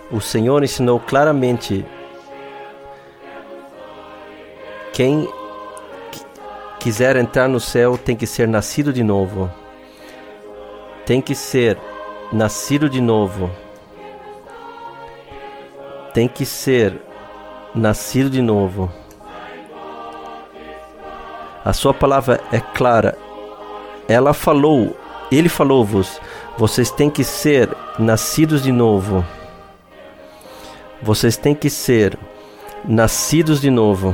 O Senhor ensinou claramente: quem quiser entrar no céu tem que ser nascido de novo. Tem que ser nascido de novo. Tem que ser nascido de novo. A sua palavra é clara. Ela falou, ele falou-vos, vocês têm que ser nascidos de novo. Vocês têm que ser nascidos de novo.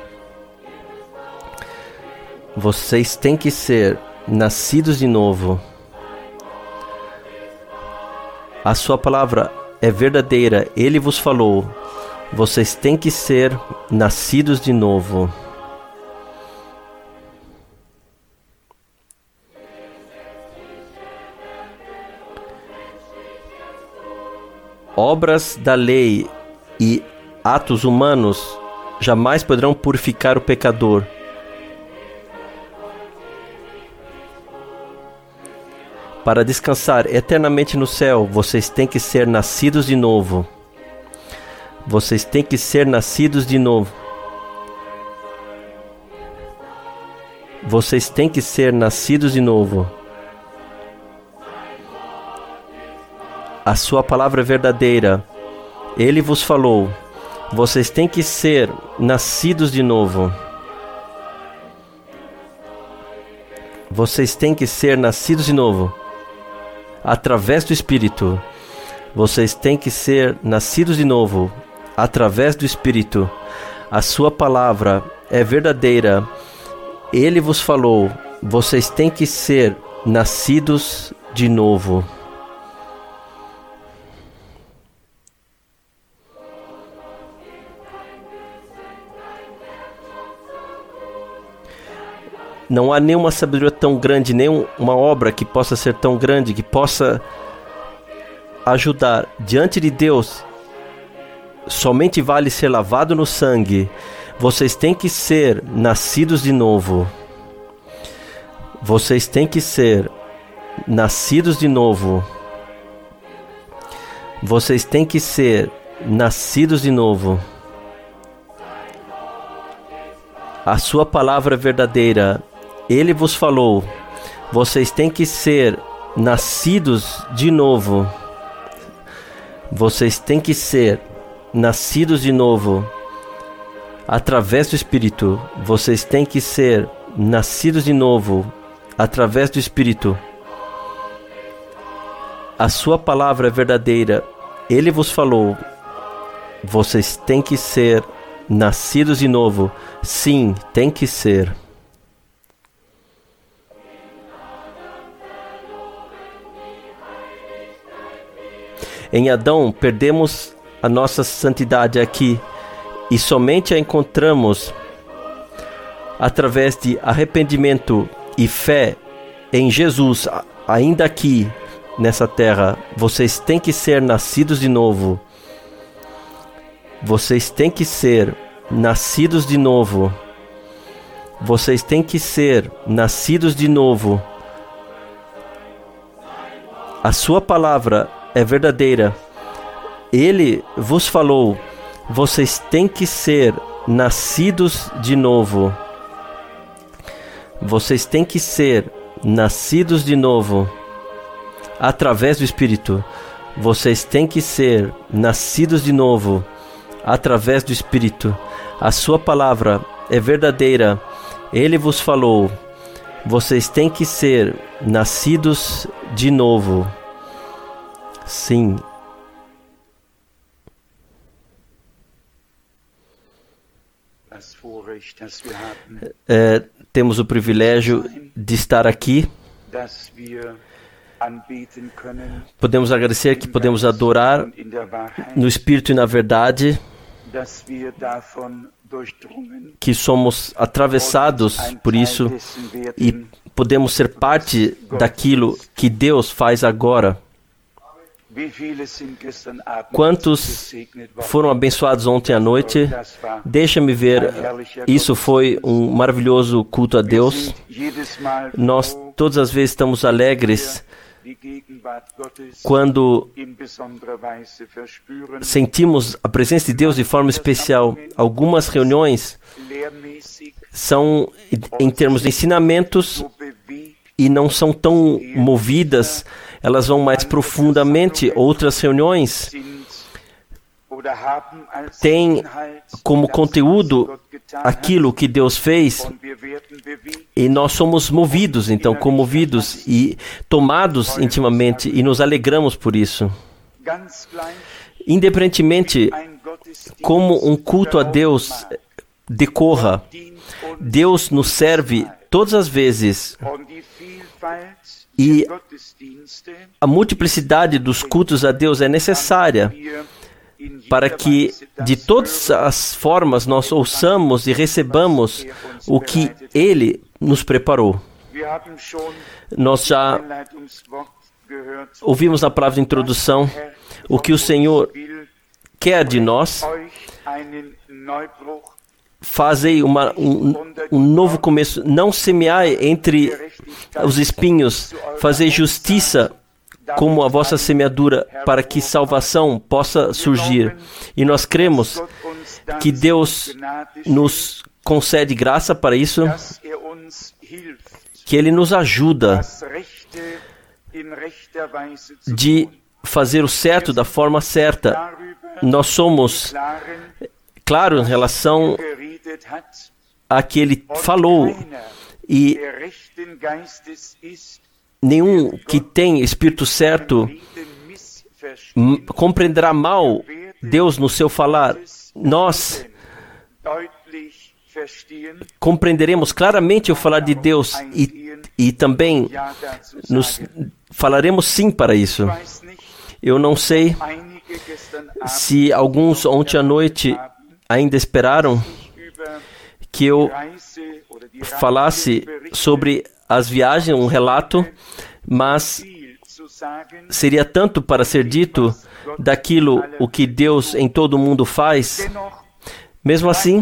Vocês têm que ser nascidos de novo. A sua palavra é verdadeira. Ele vos falou. Vocês têm que ser nascidos de novo. Obras da lei e atos humanos jamais poderão purificar o pecador. Para descansar eternamente no céu, vocês têm que ser nascidos de novo. Vocês têm que ser nascidos de novo. Vocês têm que ser nascidos de novo. A sua palavra é verdadeira. Ele vos falou. Vocês têm que ser nascidos de novo. Vocês têm que ser nascidos de novo. Através do Espírito. Vocês têm que ser nascidos de novo. Através do Espírito. A sua palavra é verdadeira. Ele vos falou. Vocês têm que ser nascidos de novo. Não há nenhuma sabedoria tão grande, nenhuma obra que possa ser tão grande, que possa ajudar diante de Deus. Somente vale ser lavado no sangue. Vocês têm que ser nascidos de novo. Vocês têm que ser nascidos de novo. Vocês têm que ser nascidos de novo. A sua palavra é verdadeira. Ele vos falou. Vocês têm que ser nascidos de novo. Vocês têm que ser nascidos de novo. Através do Espírito. Vocês têm que ser nascidos de novo. Através do Espírito. A sua palavra é verdadeira. Ele vos falou. Vocês têm que ser nascidos de novo. Sim, tem que ser. Em Adão, perdemos a nossa santidade aqui e somente a encontramos através de arrependimento e fé em Jesus, ainda aqui nessa terra. Vocês têm que ser nascidos de novo. Vocês têm que ser nascidos de novo. Vocês têm que ser nascidos de novo. A sua palavra é verdadeira. Ele vos falou. Vocês têm que ser nascidos de novo. Vocês têm que ser nascidos de novo. Através do Espírito. Vocês têm que ser nascidos de novo. Através do Espírito. A sua palavra é verdadeira. Ele vos falou. Vocês têm que ser nascidos de novo. Sim. Temos o privilégio de estar aqui. Podemos agradecer que podemos adorar no Espírito e na verdade, que somos atravessados por isso e podemos ser parte daquilo que Deus faz agora. Quantos foram abençoados ontem à noite? Deixa-me ver. Isso foi um maravilhoso culto a Deus. Nós todas as vezes estamos alegres quando sentimos a presença de Deus de forma especial. Algumas reuniões são em termos de ensinamentos e não são tão movidas, elas vão mais profundamente. Outras reuniões têm como conteúdo aquilo que Deus fez e nós somos movidos, então, comovidos e tomados intimamente e nos alegramos por isso. Independentemente como um culto a Deus decorra, Deus nos serve todas as vezes e a multiplicidade dos cultos a Deus é necessária para que de todas as formas nós ouçamos e recebamos o que Ele nos preparou. Nós já ouvimos na palavra de introdução o que o Senhor quer de nós. Fazei um novo começo, não semeai entre os espinhos, fazei justiça como a vossa semeadura, para que salvação possa surgir. E nós cremos que Deus nos concede graça para isso, que Ele nos ajuda de fazer o certo da forma certa. Nós somos claros em relação a que Ele falou, e nenhum que tem Espírito certo compreenderá mal Deus no seu falar. Nós compreenderemos claramente o falar de Deus e também nos falaremos sim para isso. Eu não sei se alguns ontem à noite ainda esperaram que eu falasse sobre as viagens, um relato, mas seria tanto para ser dito daquilo o que Deus em todo o mundo faz. Mesmo assim,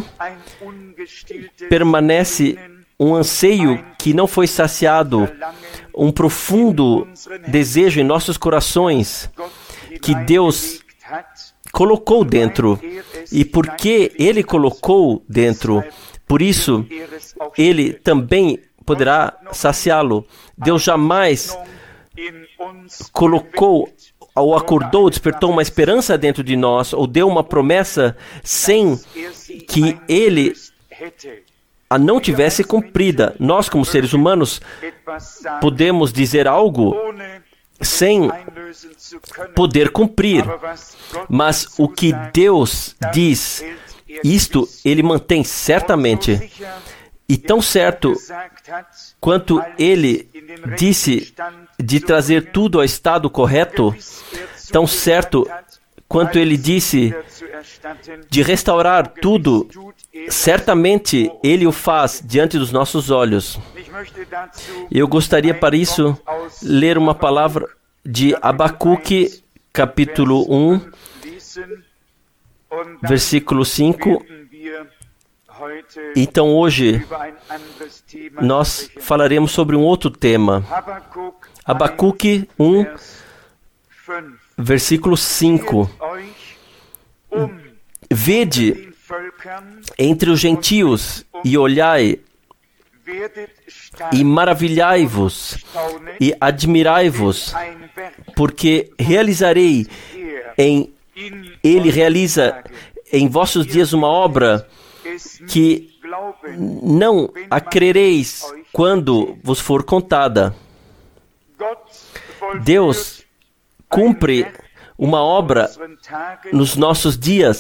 permanece um anseio que não foi saciado, um profundo desejo em nossos corações que Deus colocou dentro. E porque Ele colocou dentro, por isso Ele também poderá saciá-lo. Deus jamais colocou ou acordou, despertou uma esperança dentro de nós, ou deu uma promessa sem que Ele a não tivesse cumprida. Nós, como seres humanos, podemos dizer algo sem poder cumprir, mas o que Deus diz, isto Ele mantém certamente. E tão certo quanto Ele disse de trazer tudo ao estado correto, tão certo quanto Ele disse de restaurar tudo, certamente Ele o faz diante dos nossos olhos. Eu gostaria para isso ler uma palavra de Abacuque, capítulo 1, versículo 5. Então hoje nós falaremos sobre um outro tema. Abacuque 1, versículo 5. Vede entre os gentios e olhai e maravilhai-vos e admirai-vos, porque Ele realiza em vossos dias uma obra que não a crereis quando vos for contada. Deus cumpre uma obra nos nossos dias.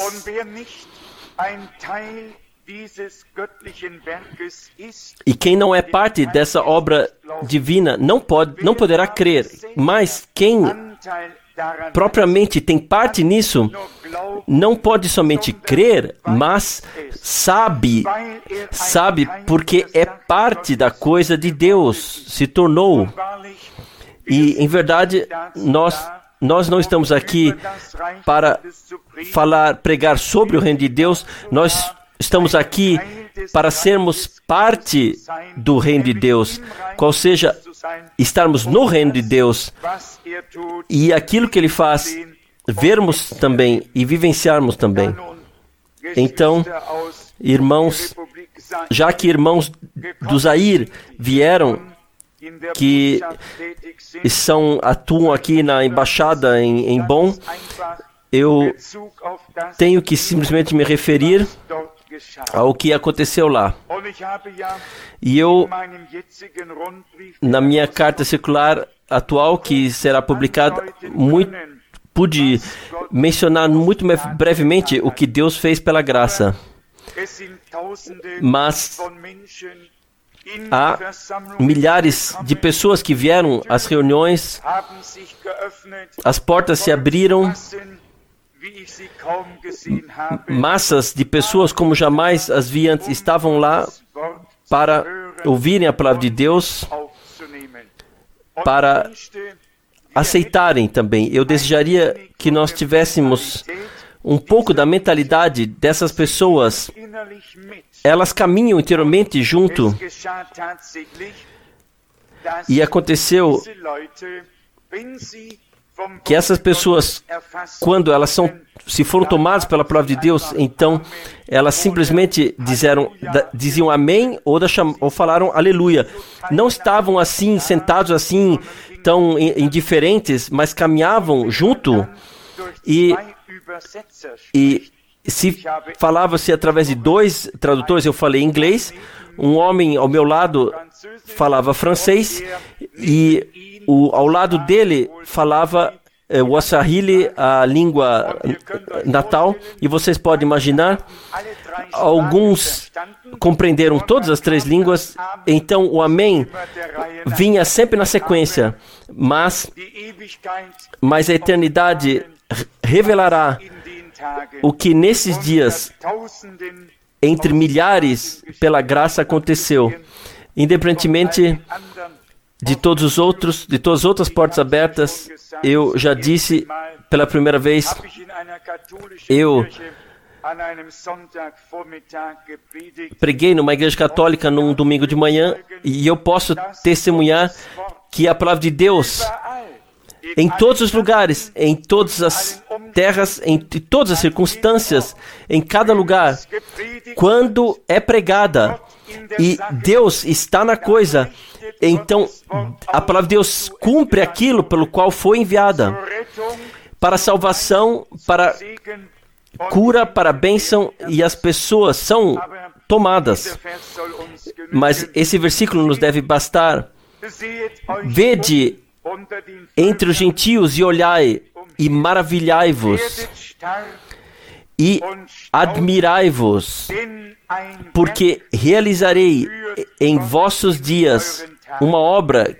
E quem não é parte dessa obra divina não poderá crer. Mas quem propriamente tem parte nisso, não pode somente crer, mas sabe porque é parte da coisa de Deus, se tornou. E, em verdade, nós não estamos aqui para pregar sobre o reino de Deus, nós estamos aqui para sermos parte do reino de Deus, qual seja, estarmos no reino de Deus e aquilo que Ele faz, vermos também e vivenciarmos também. Então, irmãos, já que irmãos do Zaire vieram, que atuam aqui na embaixada em Bonn, eu tenho que simplesmente me referir ao que aconteceu lá. E eu, na minha carta circular atual, que será publicada, pude mencionar muito brevemente o que Deus fez pela graça. Mas há milhares de pessoas que vieram às reuniões, as portas se abriram, massas de pessoas como jamais as vi antes estavam lá para ouvirem a palavra de Deus, para aceitarem também. Eu desejaria que nós tivéssemos um pouco da mentalidade dessas pessoas. Elas caminham interiormente junto. E aconteceu que essas pessoas, quando elas se foram tomadas pela palavra de Deus, então elas simplesmente diziam amém ou falaram aleluia. Não estavam assim, sentados assim, tão indiferentes, mas caminhavam junto e se falava-se através de 2 tradutores. Eu falei inglês, um homem ao meu lado falava francês e ao lado dele falava o Swahili, a língua natal, e vocês podem imaginar, alguns compreenderam todas as 3 línguas, então o amém vinha sempre na sequência, mas a eternidade revelará o que nesses dias, entre milhares, pela graça aconteceu, independentemente de todas as outras portas abertas. Eu já disse pela primeira vez, eu preguei numa igreja católica num domingo de manhã e eu posso testemunhar que a palavra de Deus, em todos os lugares, em todas as terras, em todas as circunstâncias, em cada lugar, quando é pregada e Deus está na coisa, então a palavra de Deus cumpre aquilo pelo qual foi enviada, para salvação, para cura, para bênção, e as pessoas são tomadas. Mas esse versículo nos deve bastar. Vede entre os gentios e olhai e maravilhai-vos e admirai-vos, porque realizarei em vossos dias uma obra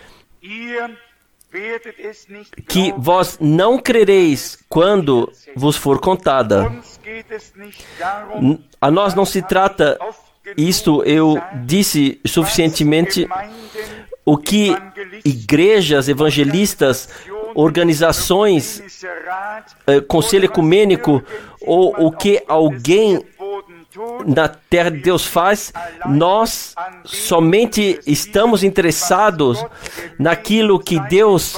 que vós não crereis quando vos for contada. A nós não se trata, isto eu disse suficientemente, o que igrejas evangelistas, organizações, conselho ecumênico, ou o que alguém na terra de Deus faz, nós somente estamos interessados naquilo que Deus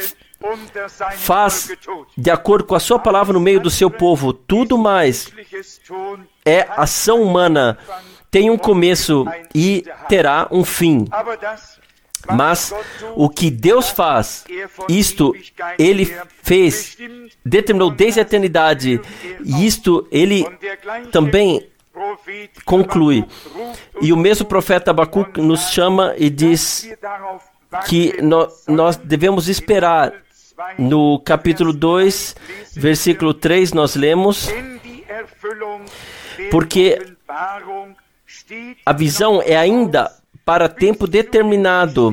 faz de acordo com a sua palavra no meio do seu povo. Tudo mais é ação humana, tem um começo e terá um fim. Mas o que Deus faz, isto Ele fez, determinou desde a eternidade, e isto Ele também conclui. E o mesmo profeta Abacuque nos chama e diz que nós devemos esperar. No capítulo 2, versículo 3, nós lemos: porque a visão é ainda para tempo determinado,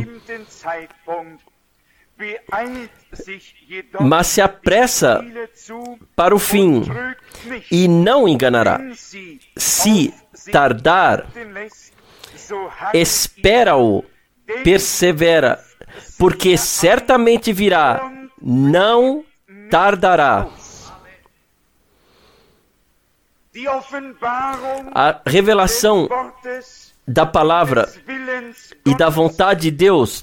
mas se apressa para o fim e não enganará. Se tardar, espera-o, persevera, porque certamente virá, não tardará. A revelação da palavra e da vontade de Deus,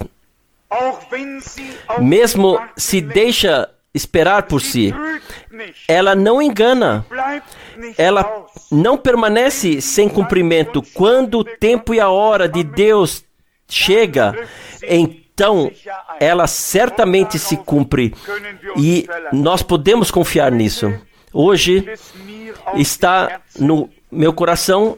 mesmo se deixa esperar por si, ela não engana, ela não permanece sem cumprimento. Quando o tempo e a hora de Deus chega, então ela certamente se cumpre, e nós podemos confiar nisso. Hoje está no meu coração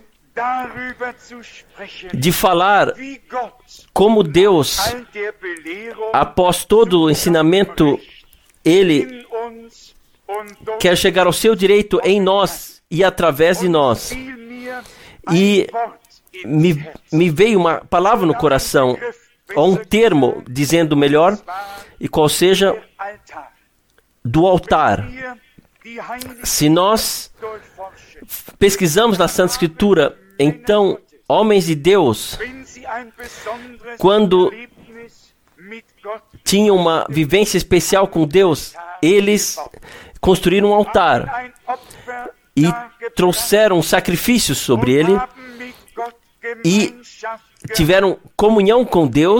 de falar como Deus, após todo o ensinamento, Ele quer chegar ao seu direito em nós e através de nós. E me veio uma palavra no coração, ou um termo, dizendo melhor, e qual seja, do altar. Se nós pesquisamos na Santa Escritura, então, homens de Deus, quando tinham uma vivência especial com Deus, eles construíram um altar e trouxeram sacrifícios sobre ele e tiveram comunhão com Deus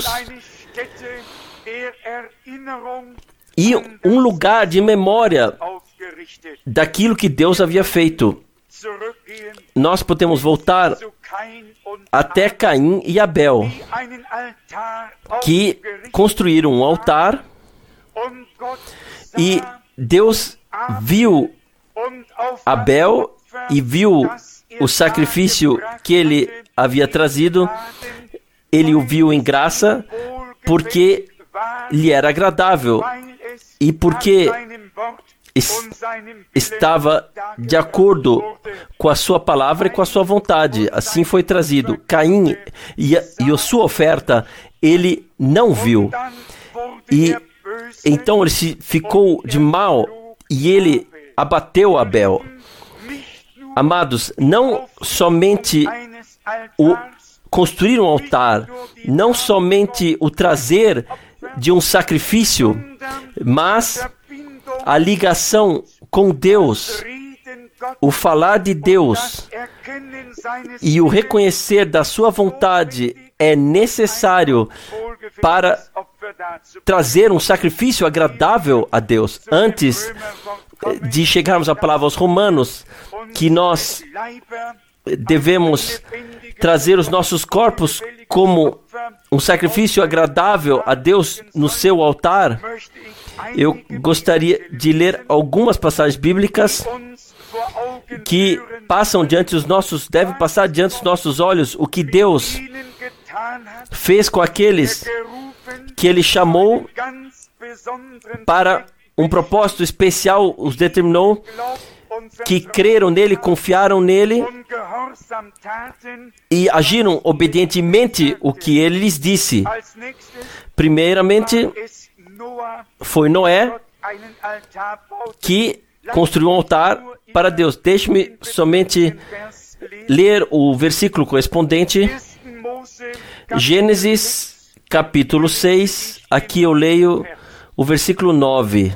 e um lugar de memória daquilo que Deus havia feito. Nós podemos voltar até Caim e Abel, que construíram um altar, e Deus viu Abel e viu o sacrifício que ele havia trazido. Ele o viu em graça porque lhe era agradável e porque estava de acordo com a sua palavra e com a sua vontade. Assim foi trazido. Caim e a sua oferta ele não viu. E então ele ficou de mal e ele abateu Abel. Amados, não somente o construir um altar, não somente o trazer de um sacrifício, mas a ligação com Deus, o falar de Deus e o reconhecer da sua vontade é necessário para trazer um sacrifício agradável a Deus. Antes de chegarmos à palavra aos Romanos, que nós devemos trazer os nossos corpos como um sacrifício agradável a Deus no seu altar, eu gostaria de ler algumas passagens bíblicas que devem passar diante dos nossos olhos o que Deus fez com aqueles que Ele chamou para um propósito especial, os determinou, que creram nele, confiaram nele e agiram obedientemente o que ele lhes disse. Primeiramente, foi Noé que construiu um altar para Deus. Deixe-me somente ler o versículo correspondente. Gênesis, capítulo 6. Aqui eu leio o versículo 9.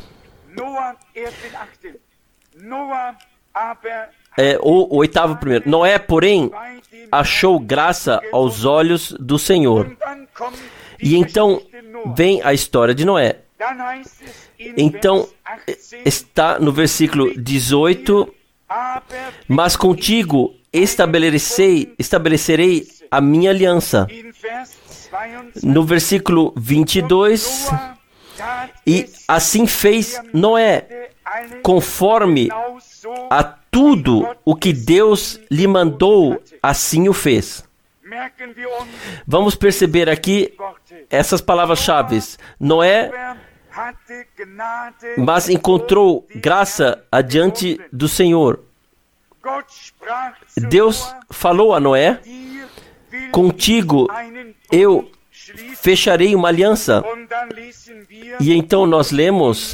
O oitavo primeiro. Noé, porém, achou graça aos olhos do Senhor. E então vem a história de Noé. Então, está no versículo 18, mas contigo estabelecerei a minha aliança. No versículo 22, e assim fez Noé, conforme a tudo o que Deus lhe mandou, assim o fez. Vamos perceber aqui essas palavras-chave. Noé, mas encontrou graça adiante do Senhor. Deus falou a Noé: contigo eu fecharei uma aliança. E então nós lemos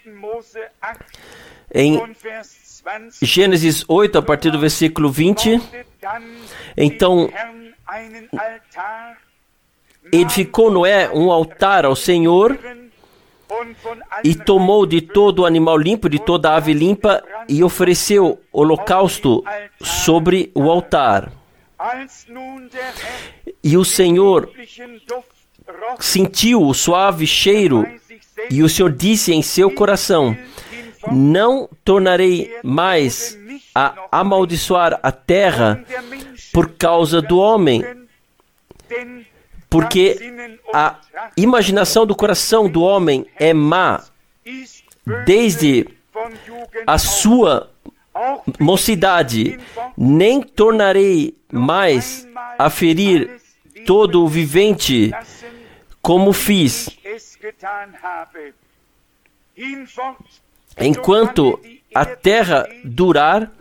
em Gênesis 8, a partir do versículo 20, então edificou Noé um altar ao Senhor e tomou de todo o animal limpo, de toda a ave limpa, e ofereceu holocausto sobre o altar. E o Senhor sentiu o suave cheiro, e o Senhor disse em seu coração: não tornarei mais a amaldiçoar a terra por causa do homem, porque a imaginação do coração do homem é má, desde a sua mocidade. Nem tornarei mais a ferir todo o vivente, como fiz. Enquanto a terra durar,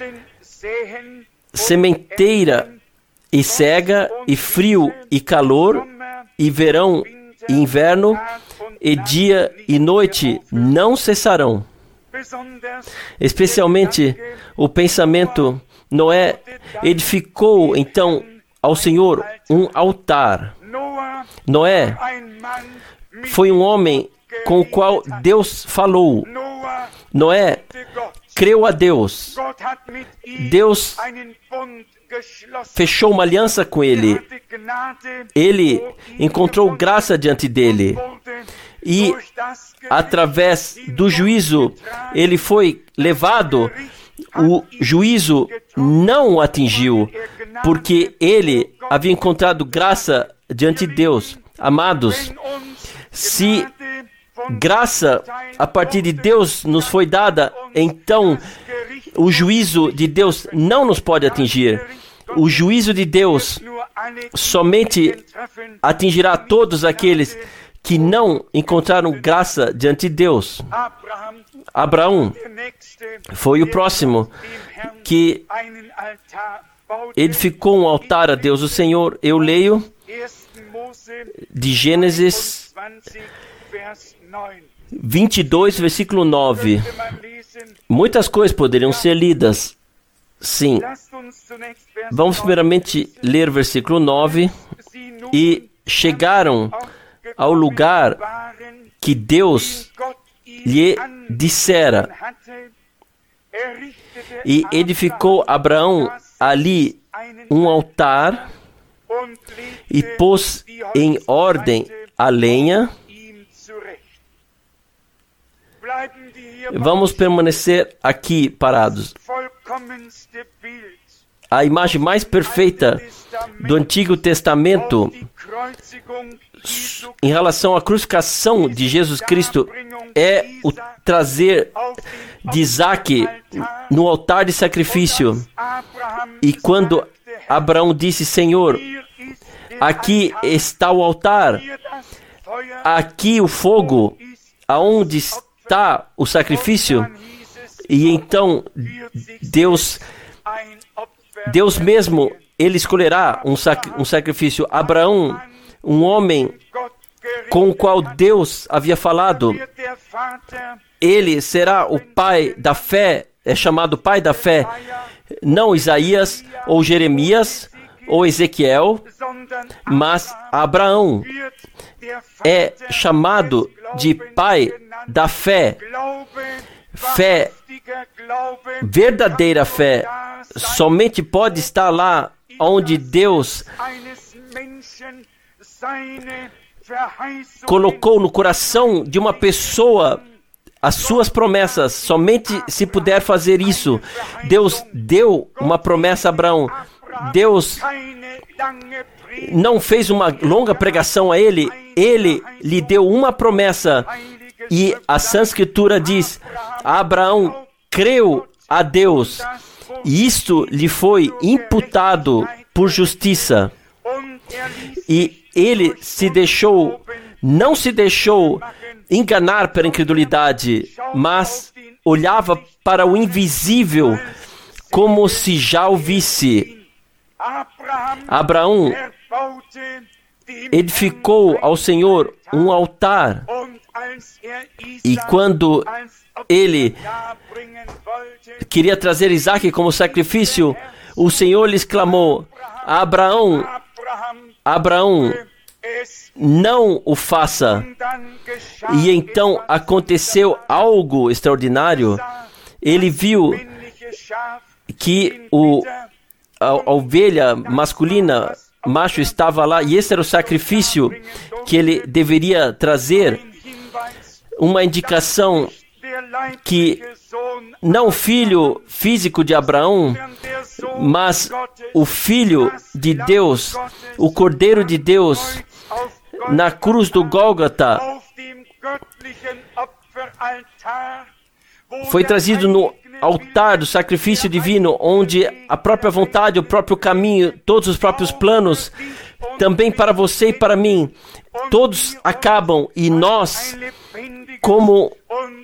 sementeira e cega, e frio e calor, e verão e inverno, e dia e noite não cessarão. Especialmente o pensamento, Noé edificou então ao Senhor um altar. Noé foi um homem com o qual Deus falou. Noé creu a Deus. Deus fechou uma aliança com ele. Ele encontrou graça diante dele. E, através do juízo, ele foi levado. O juízo não o atingiu, porque ele havia encontrado graça diante de Deus. Amados, se graça a partir de Deus nos foi dada, então o juízo de Deus não nos pode atingir. O juízo de Deus somente atingirá todos aqueles que não encontraram graça diante de Deus. Abraão foi o próximo que edificou um altar a Deus o Senhor. Eu leio de Gênesis 22, versículo 9. Muitas coisas poderiam ser lidas. Sim. Vamos primeiramente ler o versículo 9. E chegaram ao lugar que Deus lhe dissera. E edificou Abraão ali um altar e pôs em ordem a lenha. Vamos permanecer aqui parados. A imagem mais perfeita do Antigo Testamento em relação à crucificação de Jesus Cristo é o trazer de Isaac no altar de sacrifício. E quando Abraão disse: Senhor, aqui está o altar, aqui o fogo, aonde está o sacrifício? E então Deus mesmo, Ele escolherá um sacrifício. Abraão, um homem com o qual Deus havia falado, ele será o pai da fé, é chamado pai da fé. Não Isaías, ou Jeremias, ou Ezequiel, mas Abraão é chamado de pai da fé. Fé, verdadeira fé, somente pode estar lá onde Deus colocou no coração de uma pessoa as suas promessas. Somente se puder fazer isso. Deus deu uma promessa a Abraão. Deus não fez uma longa pregação a ele. Ele lhe deu uma promessa. E a Santa Escritura diz: Abraão creu a Deus, e isto lhe foi imputado por justiça. E ele não se deixou enganar pela incredulidade, mas olhava para o invisível como se já o visse. Abraão edificou ao Senhor um altar, e quando ele queria trazer Isaac como sacrifício, o Senhor lhe exclamou: Abraão, Abraão, não o faça. E então aconteceu algo extraordinário. Ele viu que a ovelha masculina, macho, estava lá, e esse era o sacrifício que ele deveria trazer, uma indicação que não o filho físico de Abraão, mas o Filho de Deus, o Cordeiro de Deus, na cruz do Gólgota, foi trazido no altar do sacrifício divino, onde a própria vontade, o próprio caminho, todos os próprios planos, também para você e para mim, todos acabam, e nós, como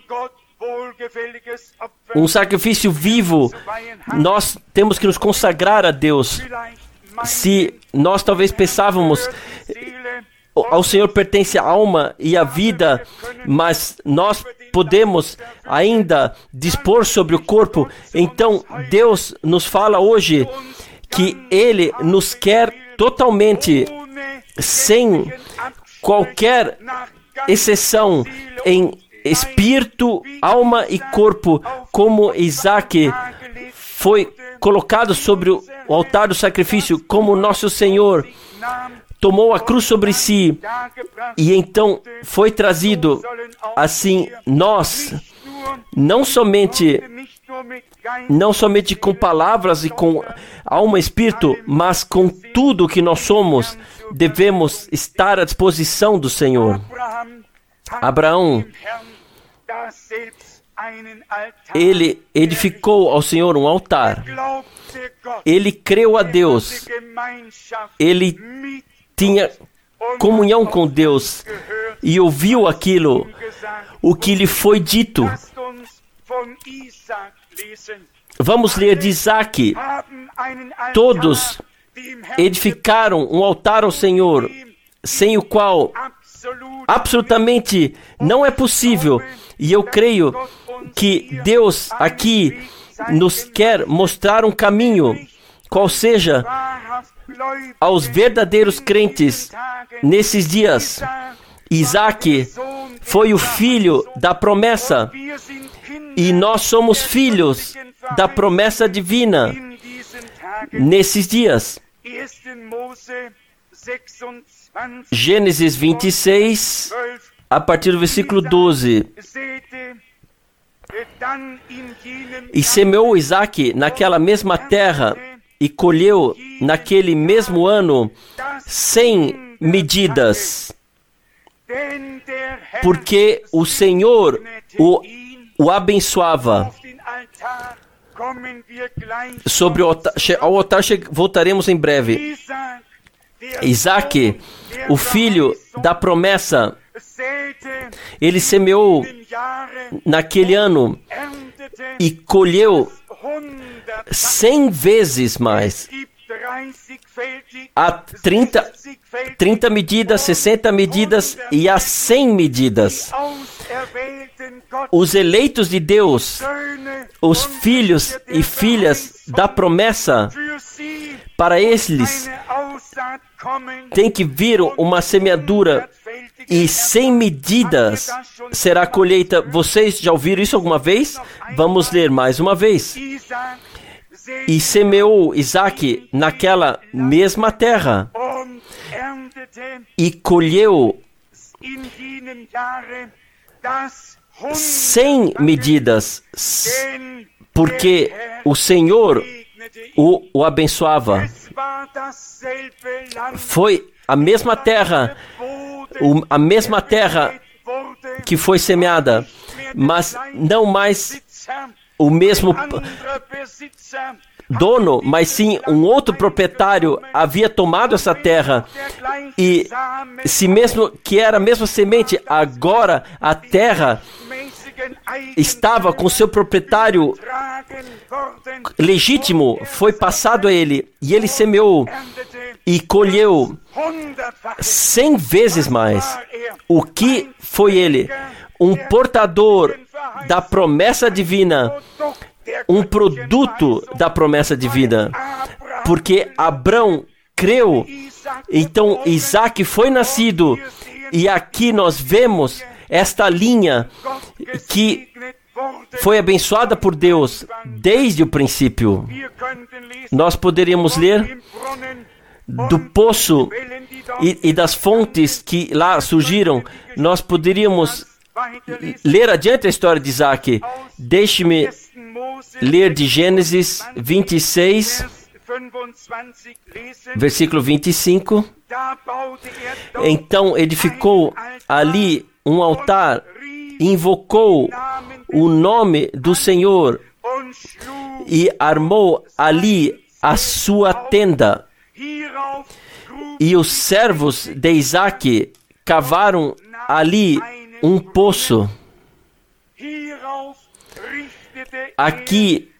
um sacrifício vivo, nós temos que nos consagrar a Deus. Se nós talvez pensávamos, ao Senhor pertence a alma e a vida, mas nós podemos ainda dispor sobre o corpo. Então Deus nos fala hoje que Ele nos quer totalmente, sem qualquer exceção, em espírito, alma e corpo, como Isaac foi colocado sobre o altar do sacrifício, como nosso Senhor tomou a cruz sobre si, e então foi trazido. Assim, nós, não somente com palavras e com alma e espírito, mas com tudo que nós somos, devemos estar à disposição do Senhor. Abraão, ele edificou ao Senhor um altar. Ele creu a Deus. Ele tinha comunhão com Deus e ouviu aquilo, o que lhe foi dito. Vamos ler de Isaac. Todos edificaram um altar ao Senhor, sem o qual absolutamente não é possível. E eu creio que Deus aqui nos quer mostrar um caminho, qual seja aos verdadeiros crentes nesses dias. Isaac foi o filho da promessa, e nós somos filhos da promessa divina nesses dias. Gênesis 26, a partir do versículo 12. E semeou Isaac naquela mesma terra, e colheu naquele mesmo ano 100 medidas, porque o Senhor o abençoava. Sobre ao altar voltaremos em breve. Isaac, o filho da promessa, ele semeou naquele ano e colheu 100 vezes mais. A 30 medidas, 60 medidas e a 100 medidas. Os eleitos de Deus, os filhos e filhas da promessa, para eles tem que vir uma semeadura, e 100 medidas será a colheita. Vocês já ouviram isso alguma vez? Vamos ler mais uma vez. E semeou Isaac naquela mesma terra, e colheu 100 medidas, porque o Senhor o abençoava. Foi a mesma terra que foi semeada, mas não mais o mesmo dono, mas sim um outro proprietário havia tomado essa terra, e se mesmo que era a mesma semente, agora a terra estava com seu proprietário legítimo, foi passado a ele, e ele semeou e colheu 100 vezes mais. O que foi ele? Um portador da promessa divina, um produto da promessa divina, porque Abraão creu. Então Isaac foi nascido. E aqui nós vemos esta linha que foi abençoada por Deus desde o princípio. Nós poderíamos ler do poço e das fontes que lá surgiram. Nós poderíamos ler adiante a história de Isaac. Deixe-me ler de Gênesis 26, versículo 25. Então edificou ali um altar, invocou o nome do Senhor e armou ali a sua tenda. E os servos de Isaac cavaram ali um poço. Aqui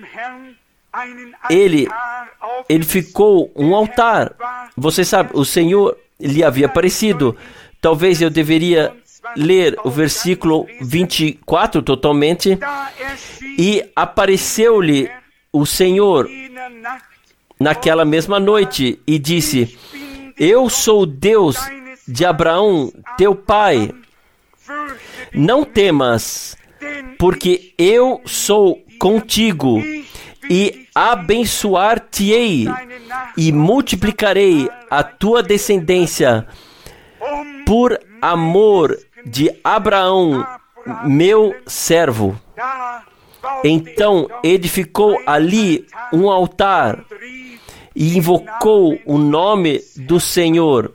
ele edificou um altar. Você sabe, o Senhor lhe havia aparecido. Talvez eu deveria ler o versículo 24 totalmente. E apareceu-lhe o Senhor naquela mesma noite e disse: Eu sou o Deus de Abraão, teu pai. Não temas, porque eu sou contigo e abençoar-te-ei e multiplicarei a tua descendência por amor de Abraão, meu servo. Então edificou ali um altar e invocou o nome do Senhor.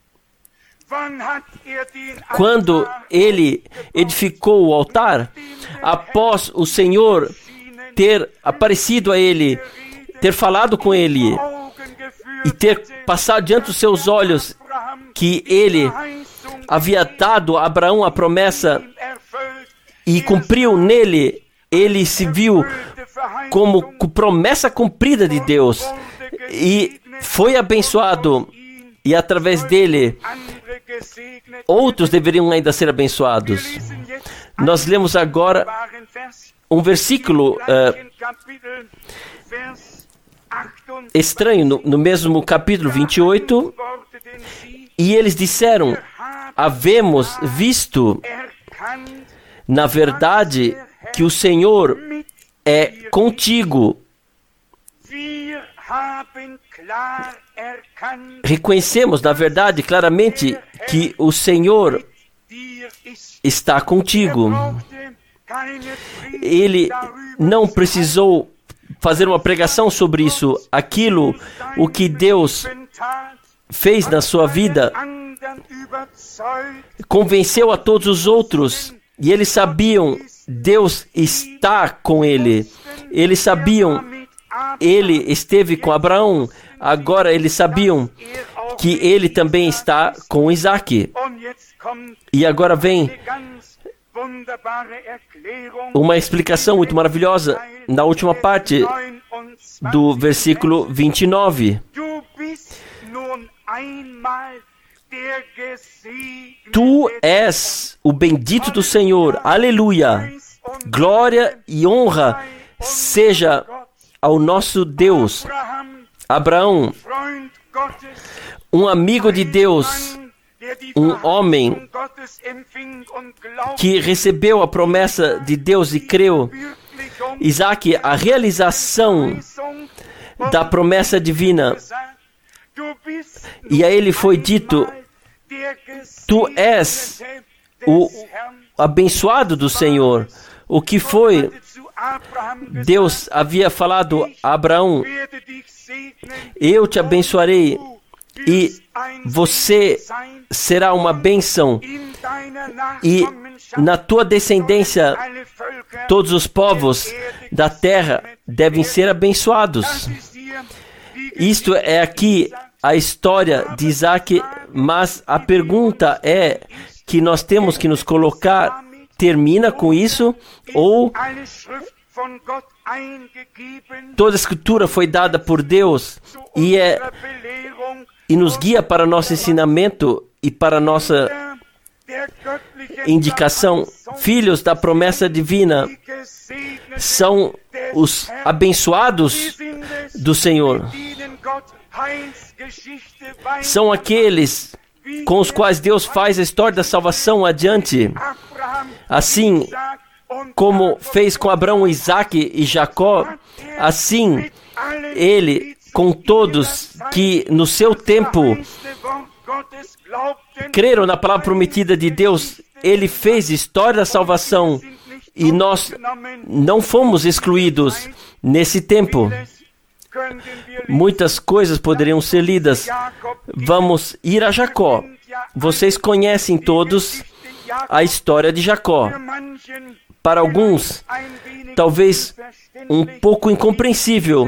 Quando ele edificou o altar, após o Senhor ter aparecido a ele, ter falado com ele e ter passado diante dos seus olhos que ele havia dado a Abraão a promessa e cumpriu nele, ele se viu como promessa cumprida de Deus e foi abençoado, e através dele outros deveriam ainda ser abençoados. Nós lemos agora um versículo estranho no mesmo capítulo 28, e eles disseram: havemos visto, na verdade, que o Senhor é contigo. Reconhecemos, na verdade, claramente que o Senhor está contigo. Ele não precisou fazer uma pregação sobre isso. Aquilo, o que Deus fez na sua vida, convenceu a todos os outros, e eles sabiam, Deus está com ele. Eles sabiam, ele esteve com Abraão. Agora eles sabiam que ele também está com Isaac. E agora vem uma explicação muito maravilhosa na última parte do versículo 29. Tu és o bendito do Senhor. Aleluia! Glória e honra seja ao nosso Deus. Abraão, um amigo de Deus, um homem que recebeu a promessa de Deus e creu. Isaac, a realização da promessa divina. E a ele foi dito: tu és o abençoado do Senhor. O que foi? Deus havia falado a Abraão: eu te abençoarei e você será uma bênção, e na tua descendência todos os povos da terra devem ser abençoados. Isto é aqui a história de Isaac, mas a pergunta é que nós temos que nos colocar: termina com isso, ou toda a escritura foi dada por Deus e nos guia para nosso ensinamento e para nossa indicação? Filhos da promessa divina são os abençoados do Senhor. são aqueles com os quais Deus faz a história da salvação adiante. Assim como fez com Abraão, Isaque e Jacó, assim Ele, com todos que no seu tempo creram na palavra prometida de Deus, Ele fez história da salvação e nós não fomos excluídos nesse tempo. Muitas coisas poderiam ser lidas. Vamos ir a Jacó. Vocês conhecem todos a história de Jacó. Para alguns, talvez um pouco incompreensível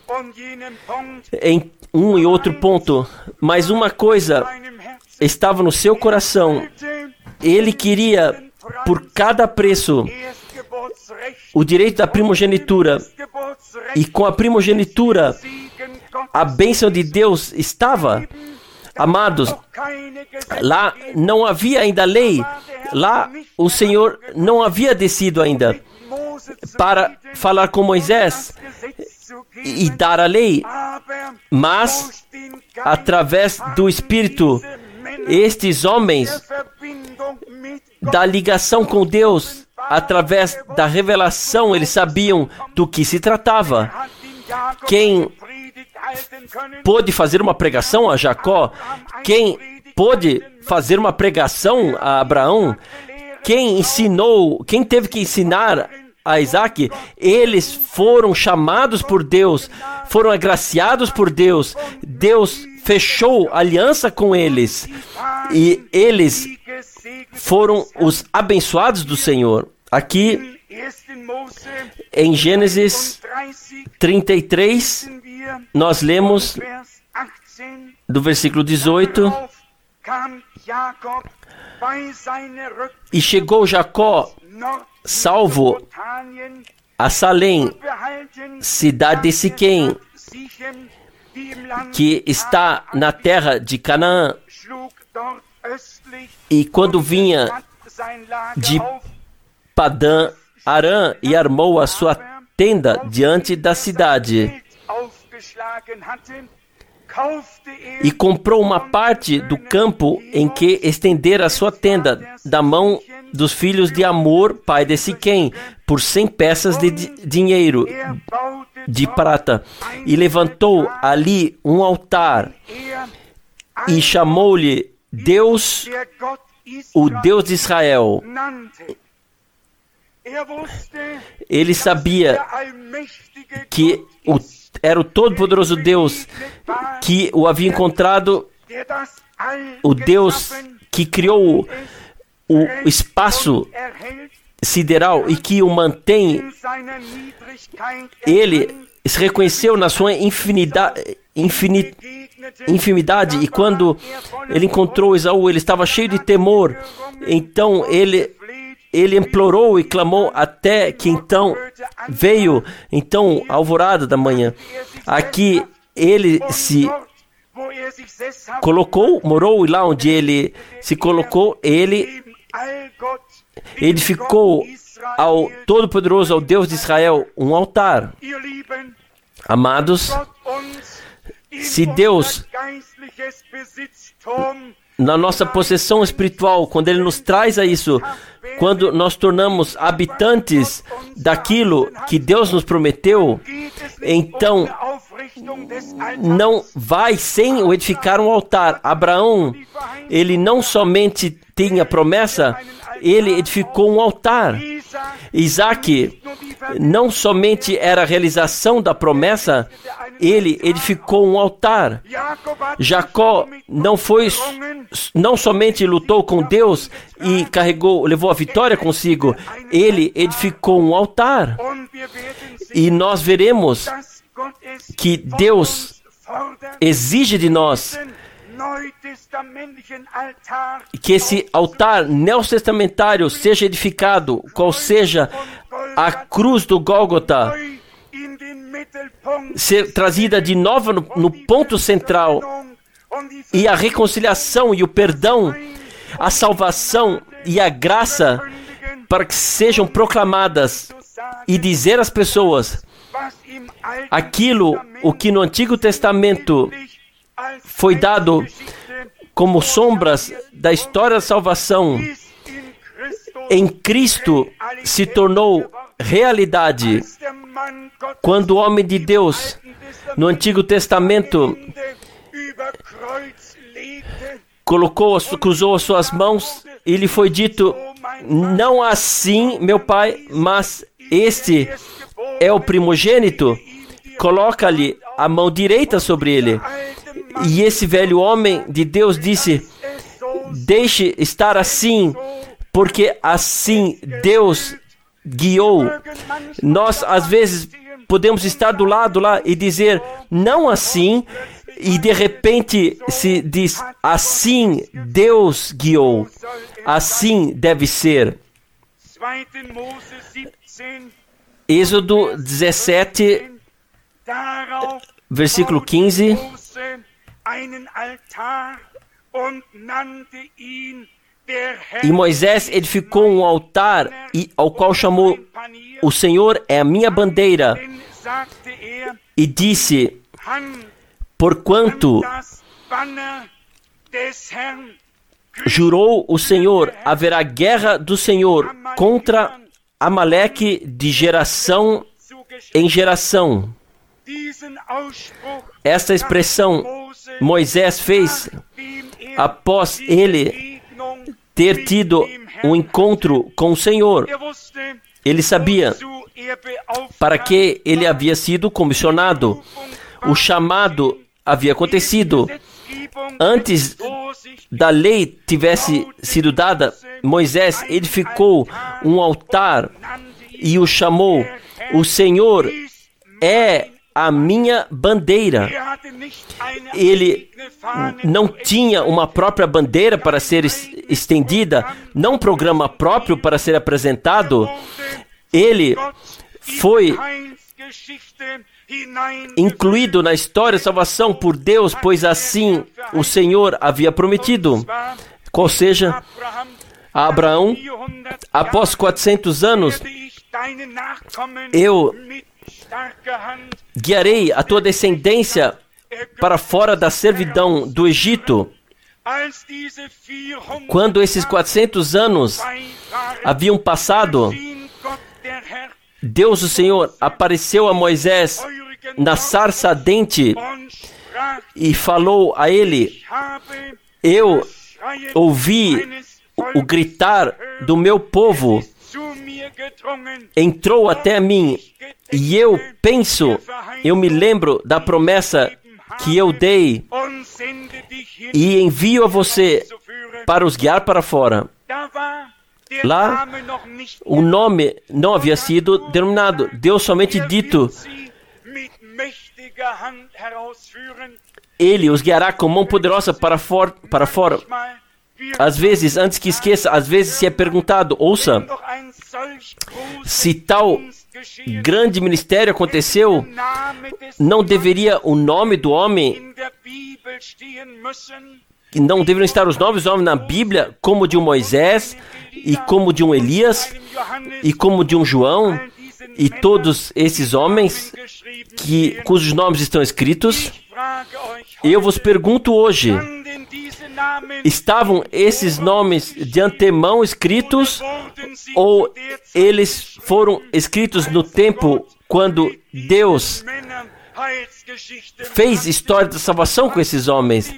em um e outro ponto, mas uma coisa estava no seu coração. Ele queria, por cada preço, o direito da primogenitura. E com a primogenitura, a bênção de Deus estava. Amados, lá não havia ainda lei. Lá o Senhor não havia descido ainda para falar com Moisés e dar a lei. Mas, através do Espírito, estes homens, da ligação com Deus, através da revelação, eles sabiam do que se tratava. Quem pôde fazer uma pregação a Jacó? Quem pôde fazer uma pregação a Abraão? Quem ensinou? Quem teve que ensinar a Isaque? Eles foram chamados por Deus, foram agraciados por Deus. Deus fechou aliança com eles e eles foram os abençoados do Senhor. Aqui em Gênesis 33, nós lemos do versículo 18: E chegou Jacó salvo a Salém, cidade de Siquém, que está na terra de Canaã. E quando vinha de Padã Arã e armou a sua tenda diante da cidade, e comprou uma parte do campo em que estendera a sua tenda da mão dos filhos de Amor, pai de Siquém, por 100 peças de dinheiro de prata, e levantou ali um altar e chamou-lhe Deus, o Deus de Israel. Ele sabia que era o Todo-Poderoso Deus que o havia encontrado, o Deus que criou o espaço sideral e que o mantém. Ele se reconheceu na sua infinidade, e quando ele encontrou Esaú, ele estava cheio de temor. Então ele implorou e clamou até que então veio a alvorada da manhã. Aqui ele se colocou, morou, e lá onde ele se colocou, ele edificou ao Todo-Poderoso, ao Deus de Israel, um altar. Amados, se Deus, na nossa possessão espiritual, quando Ele nos traz a isso, quando nós tornamos habitantes daquilo que Deus nos prometeu, então não vai sem o edificar um altar. Abraão, ele não somente tinha promessa, ele edificou um altar. Isaque não somente era a realização da promessa, ele edificou um altar. Jacó não somente lutou com Deus e levou a vitória consigo, ele edificou um altar. E nós veremos que Deus exige de nós que esse altar neotestamentário seja edificado, qual seja a cruz do Gólgota, ser trazida de novo no ponto central, e a reconciliação e o perdão, a salvação e a graça para que sejam proclamadas, e dizer às pessoas Aquilo o que no Antigo Testamento foi dado como sombras da história da salvação, em Cristo se tornou realidade. Quando o homem de Deus, no Antigo Testamento, cruzou as suas mãos e lhe foi dito: não assim, meu pai, mas este é o primogênito, coloca-lhe a mão direita sobre ele. E esse velho homem de Deus disse: deixe estar assim, porque assim Deus guiou. Nós, às vezes, podemos estar do lado lá e dizer: não assim, e de repente se diz: assim Deus guiou, assim deve ser. Êxodo 17, versículo 15. E Moisés edificou um altar, ao qual chamou: o Senhor é a minha bandeira. E disse: porquanto jurou o Senhor, haverá guerra do Senhor contra Amaleque de geração em geração. Esta expressão Moisés fez após ele ter tido um encontro com o Senhor. Ele sabia para que ele havia sido comissionado. O chamado havia acontecido. Antes da lei tivesse sido dada, Moisés edificou um altar e o chamou: o Senhor é a minha bandeira. Ele não tinha uma própria bandeira para ser estendida, não um programa próprio para ser apresentado. Ele foi incluído na história de salvação por Deus, pois assim o Senhor havia prometido. Qual seja, a Abraão: após 400 anos, eu guiarei a tua descendência para fora da servidão do Egito. Quando esses 400 anos haviam passado, Deus, o Senhor, apareceu a Moisés na sarça ardente e falou a ele: eu ouvi o gritar do meu povo, entrou até mim, e eu me lembro da promessa que eu dei e envio a você para os guiar para fora. Lá, o nome não havia sido denominado. Deus somente dito: Ele os guiará com mão poderosa para fora. Às vezes, antes que esqueça, às vezes se é perguntado: ouça, se tal grande ministério aconteceu, não deveria o nome do homem, não deveriam estar os nomes dos homens na Bíblia, como de um Moisés, e como de um Elias, e como de um João, e todos esses homens cujos nomes estão escritos? Eu vos pergunto hoje: estavam esses nomes de antemão escritos, ou eles foram escritos no tempo quando Deus fez história da salvação com esses homens?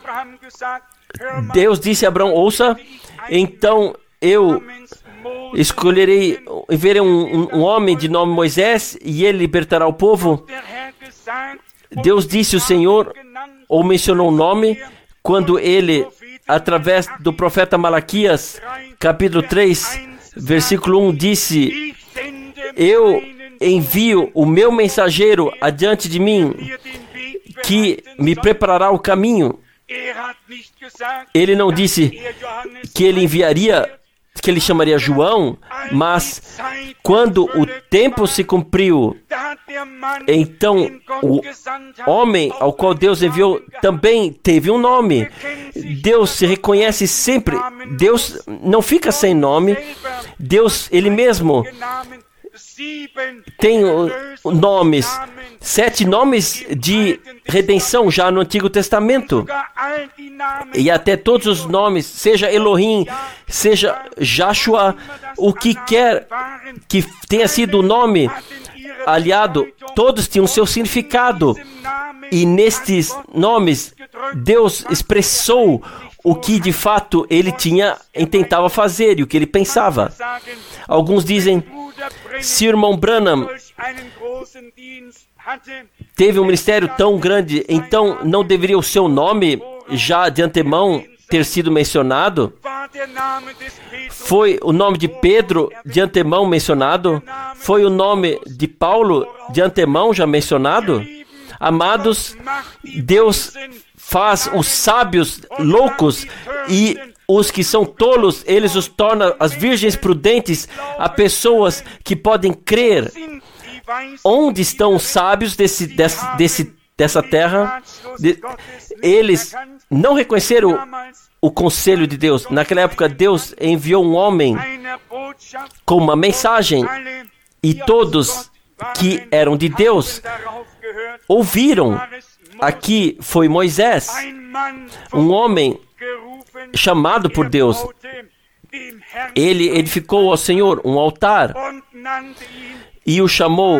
Deus disse a Abraão: ouça, então eu escolherei, enviarei um homem de nome Moisés, e ele libertará o povo. Deus disse o Senhor, ou mencionou o nome, quando ele, através do profeta Malaquias, capítulo 3, versículo 1, disse: eu envio o meu mensageiro adiante de mim, que me preparará o caminho. Ele não disse que ele enviaria, que ele chamaria João, mas quando o tempo se cumpriu, então o homem ao qual Deus enviou também teve um nome. Deus se reconhece sempre. Deus não fica sem nome. Deus, Ele mesmo, tem nomes, 7 nomes de redenção já no Antigo Testamento. E até todos os nomes, seja Elohim, seja Joshua, o que quer que tenha sido o nome aliado, todos tinham seu significado. E nestes nomes, Deus expressou o que de fato ele tentava fazer e o que ele pensava. Alguns dizem, se o irmão Branham teve um ministério tão grande, então não deveria o seu nome já de antemão ter sido mencionado? Foi o nome de Pedro de antemão mencionado? Foi o nome de Paulo de antemão já mencionado? Amados, Deus faz os sábios loucos e os que são tolos, eles os torna as virgens prudentes, a pessoas que podem crer. Onde estão os sábios dessa terra? Eles não reconheceram o conselho de Deus. Naquela época, Deus enviou um homem com uma mensagem e todos que eram de Deus ouviram. Aqui foi Moisés, um homem chamado por Deus. Ele edificou ao Senhor um altar e o chamou: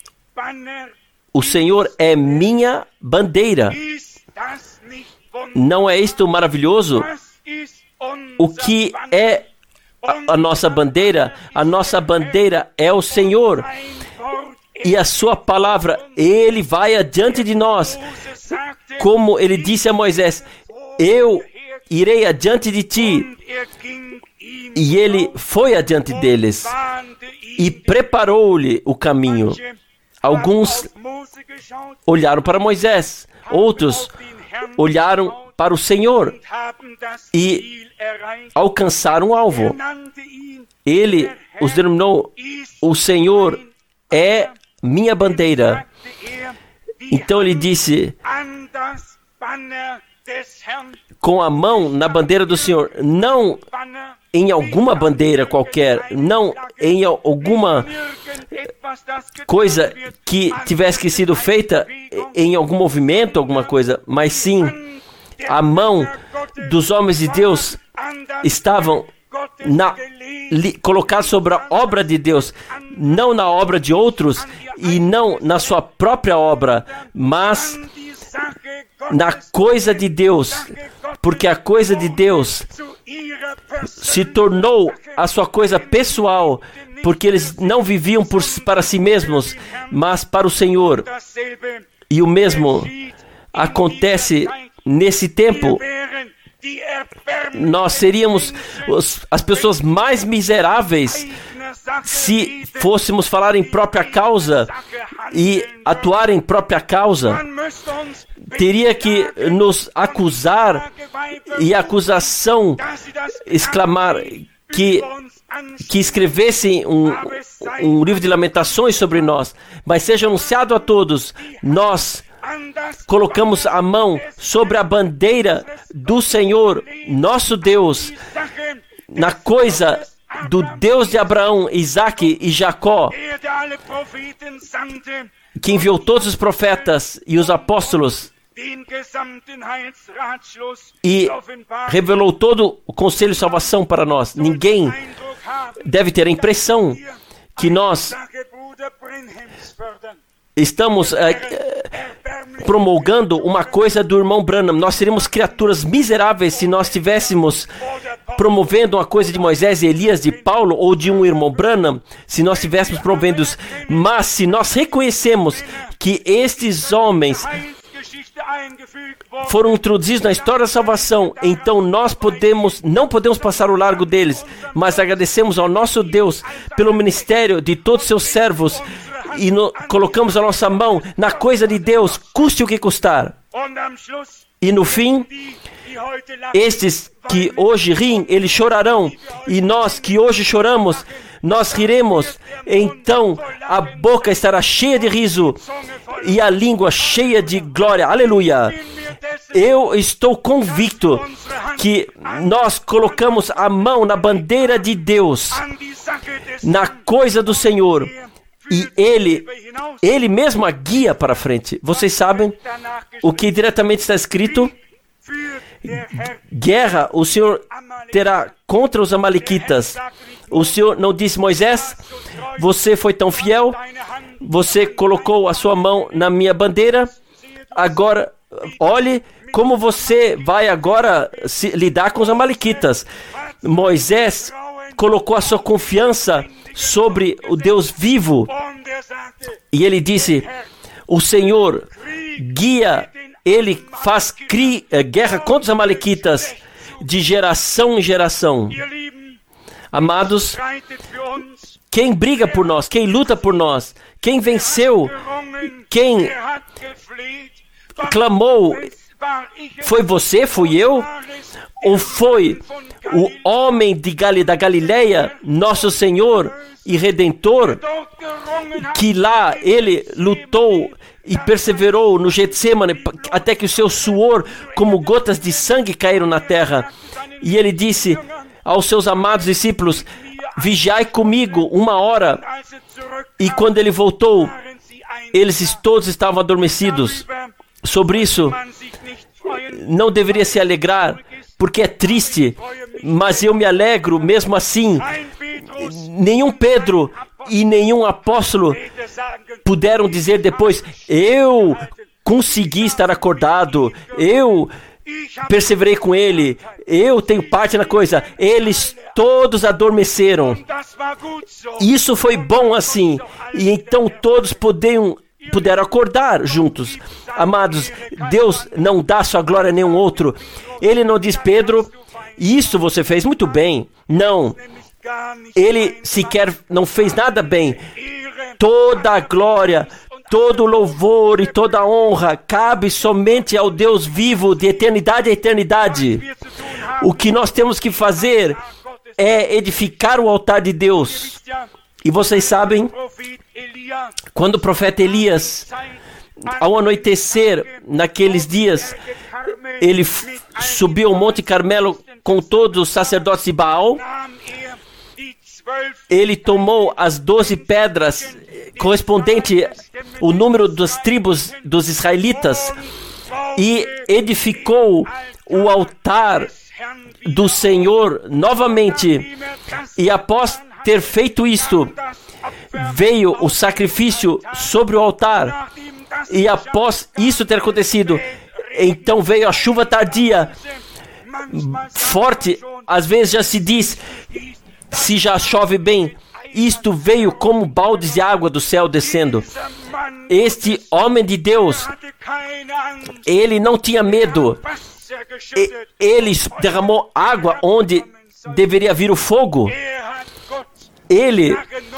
o Senhor é minha bandeira. Não é isto maravilhoso? O que é a nossa bandeira? A nossa bandeira é o Senhor. E a sua palavra, ele vai adiante de nós. Como ele disse a Moisés, eu irei adiante de ti. E ele foi adiante deles e preparou-lhe o caminho. Alguns olharam para Moisés, outros olharam para o Senhor e alcançaram o alvo. Ele os denominou: o Senhor é minha bandeira. Então ele disse, com a mão na bandeira do Senhor, não em alguma bandeira qualquer, não em alguma coisa que tivesse sido feita em algum movimento, alguma coisa, mas sim a mão dos homens de Deus estavam colocados sobre a obra de Deus, não na obra de outros e não na sua própria obra, mas na coisa de Deus, porque a coisa de Deus se tornou a sua coisa pessoal, porque eles não viviam para si mesmos, mas para o Senhor. E o mesmo acontece nesse tempo. Nós seríamos as pessoas mais miseráveis se fôssemos falar em própria causa e atuar em própria causa. Teria que nos acusar e a acusação exclamar que escrevessem um livro de lamentações sobre nós, mas seja anunciado a todos, nós colocamos a mão sobre a bandeira do Senhor, nosso Deus, na coisa do Deus de Abraão, Isaque e Jacó, que enviou todos os profetas e os apóstolos e revelou todo o conselho de salvação para nós. Ninguém deve ter a impressão que nós estamos promulgando uma coisa do irmão Branham. Nós seríamos criaturas miseráveis se nós estivéssemos promovendo uma coisa de Moisés e Elias, de Paulo ou de um irmão Branham, se nós estivéssemos promovendo isso. Mas se nós reconhecemos que estes homens foram introduzidos na história da salvação, então nós não podemos passar ao largo deles, mas agradecemos ao nosso Deus pelo ministério de todos seus servos e colocamos a nossa mão na coisa de Deus, custe o que custar. E no fim, estes que hoje riem, eles chorarão, e nós que hoje choramos, nós riremos. Então a boca estará cheia de riso e a língua cheia de glória. Aleluia! Eu estou convicto que nós colocamos a mão na bandeira de Deus, na coisa do Senhor, e Ele mesmo a guia para frente. Vocês sabem o que diretamente está escrito? Guerra o Senhor terá contra os amalequitas. O Senhor não disse: Moisés, você foi tão fiel, você colocou a sua mão na minha bandeira, agora olhe como você vai agora lidar com os amalequitas. Moisés colocou a sua confiança sobre o Deus vivo, e ele disse: o Senhor guia, Ele faz guerra contra os amalequitas de geração em geração. Amados, quem briga por nós, quem luta por nós, quem venceu, quem clamou, foi você, fui eu? Ou foi o homem da Galileia, nosso Senhor e Redentor, que lá ele lutou e perseverou no Getsemane até que o seu suor, como gotas de sangue, caíram na terra? E ele disse aos seus amados discípulos: vigiai comigo 1 hora. E quando ele voltou, eles todos estavam adormecidos. Sobre isso, não deveria se alegrar, porque é triste, mas eu me alegro mesmo assim. Nenhum Pedro e nenhum apóstolo puderam dizer depois: eu consegui estar acordado, eu perseverei com ele, eu tenho parte na coisa. Eles todos adormeceram. Isso foi bom assim, e então todos puderam acordar juntos. Amados, Deus não dá sua glória a nenhum outro. Ele não diz: Pedro, isso você fez muito bem. Não, ele sequer não fez nada bem. Toda a glória, todo o louvor e toda a honra cabe somente ao Deus vivo, de eternidade a eternidade. O que nós temos que fazer é edificar o altar de Deus. E vocês sabem, quando o profeta Elias, ao anoitecer, naqueles dias, ele subiu ao Monte Carmelo com todos os sacerdotes de Baal. Ele tomou as 12 pedras correspondente ao número das tribos dos israelitas e edificou o altar do Senhor novamente. E após ter feito isto, veio o sacrifício sobre o altar. E após isso ter acontecido, então veio a chuva tardia, forte. Às vezes já se diz, se já chove bem, isto veio como baldes de água do céu descendo. Este homem de Deus, ele não tinha medo. Ele derramou água onde deveria vir o fogo. Ele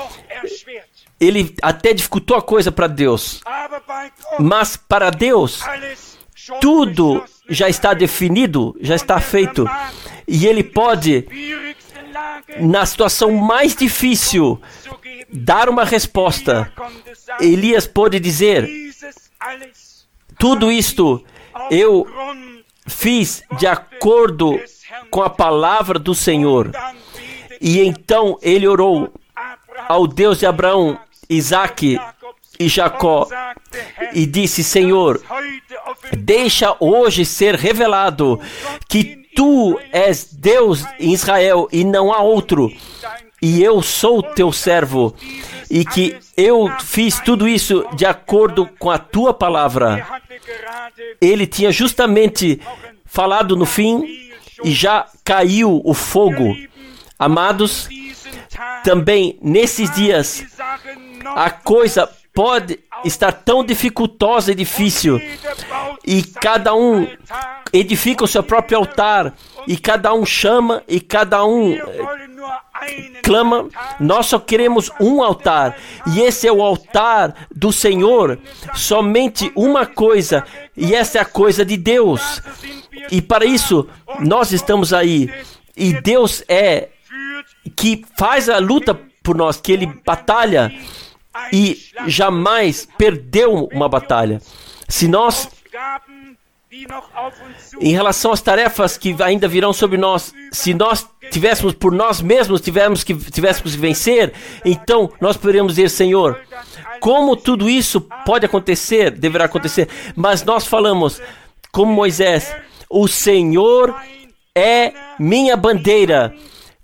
até dificultou a coisa para Deus. Mas para Deus, tudo já está definido, já está feito. E Ele pode, na situação mais difícil, dar uma resposta. Elias pôde dizer: tudo isto eu fiz de acordo com a palavra do Senhor. E então ele orou ao Deus de Abraão, Isaque e Jacó e disse: Senhor, deixa hoje ser revelado que Tu és Deus em Israel e não há outro, e eu sou teu servo, e que eu fiz tudo isso de acordo com a tua palavra. Ele tinha justamente falado no fim e já caiu o fogo. Amados, também nesses dias a coisa pode estar tão dificultosa e difícil, e cada um edifica o seu próprio altar, e cada um chama, e cada um clama. Nós só queremos um altar, e esse é o altar do Senhor, somente uma coisa, e essa é a coisa de Deus. E para isso nós estamos aí, e Deus é que faz a luta por nós, que Ele batalha e jamais perdeu uma batalha. Se nós em relação às tarefas que ainda virão sobre nós, se nós tivéssemos por nós mesmos, tivéssemos que vencer, então nós poderíamos dizer, Senhor, como tudo isso pode acontecer, deverá acontecer, mas nós falamos, como Moisés, o Senhor é minha bandeira,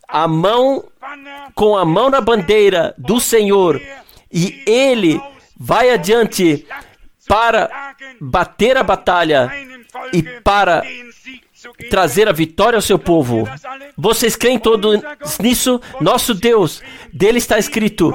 com a mão na bandeira do Senhor, e Ele vai adiante para bater a batalha e para trazer a vitória ao seu povo. Vocês creem todos nisso? Nosso Deus, dele está escrito,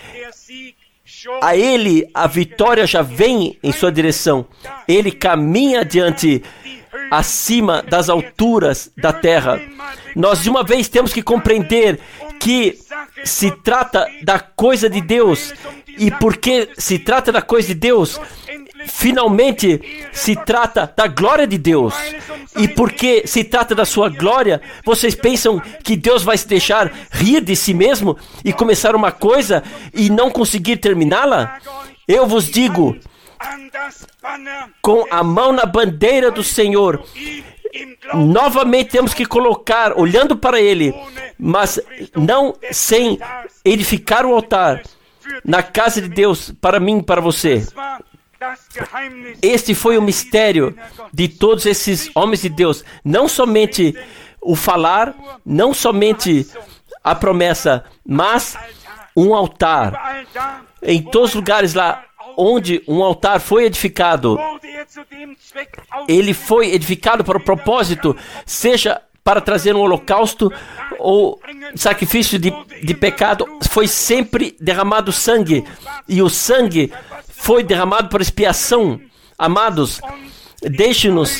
a Ele a vitória já vem em sua direção. Ele caminha adiante, acima das alturas da terra. Nós de uma vez temos que compreender que se trata da coisa de Deus, e porque se trata da coisa de Deus, finalmente se trata da glória de Deus. E porque se trata da sua glória, vocês pensam que Deus vai se deixar rir de si mesmo e começar uma coisa e não conseguir terminá-la? Eu vos digo, com a mão na bandeira do Senhor, novamente temos que colocar, olhando para Ele, mas não sem edificar o altar na casa de Deus, para mim e para você. Este foi o mistério de todos esses homens de Deus. Não somente o falar, não somente a promessa, mas um altar. Em todos os lugares lá onde um altar foi edificado, ele foi edificado para o propósito, seja para trazer um holocausto ou sacrifício de pecado, foi sempre derramado sangue, e o sangue foi derramado para expiação. Amados, deixe-nos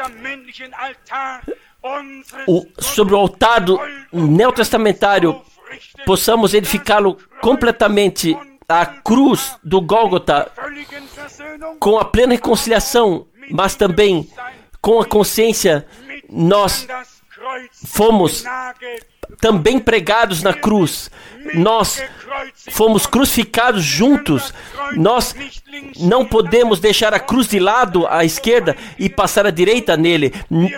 sobre o altar do neotestamentário, possamos edificá-lo completamente, a cruz do Gólgota, com a plena reconciliação, mas também com a consciência. Nós fomos também pregados na cruz, nós fomos crucificados juntos. Nós não podemos deixar a cruz de lado à esquerda e passar à direita nele,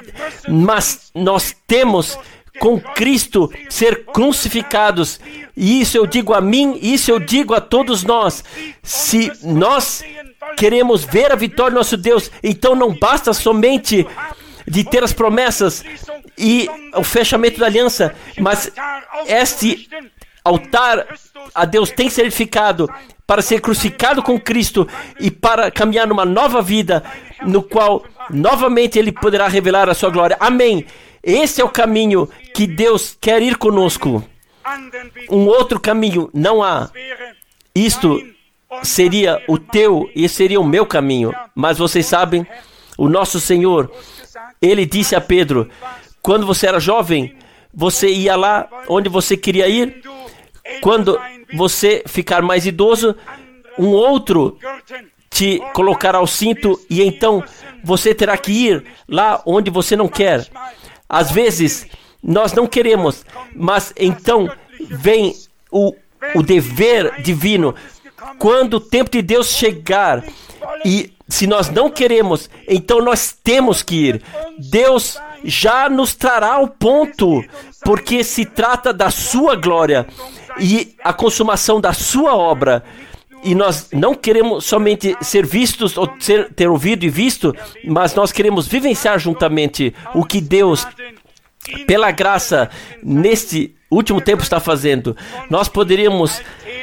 mas nós temos com Cristo ser crucificados. E isso eu digo a mim, isso eu digo a todos nós. Se nós queremos ver a vitória do nosso Deus, então não basta somente de ter as promessas e o fechamento da aliança, mas este altar a Deus tem que ser edificado para ser crucificado com Cristo e para caminhar numa nova vida, no qual novamente Ele poderá revelar a sua glória. Amém. Esse é o caminho que Deus quer ir conosco. Um outro caminho não há. Isto seria o teu e seria o meu caminho. Mas vocês sabem, o nosso Senhor, Ele disse a Pedro, quando você era jovem, você ia lá onde você queria ir. Quando você ficar mais idoso, um outro te colocará o cinto e então você terá que ir lá onde você não quer. Às vezes, nós não queremos, mas então vem o dever divino. Quando o tempo de Deus chegar, e se nós não queremos, então nós temos que ir. Deus já nos trará ao ponto, porque se trata da sua glória e a consumação da sua obra. E nós não queremos somente ser vistos ou ter ouvido e visto, mas nós queremos vivenciar juntamente o que Deus, pela graça, neste último tempo está fazendo. Nós poderíamos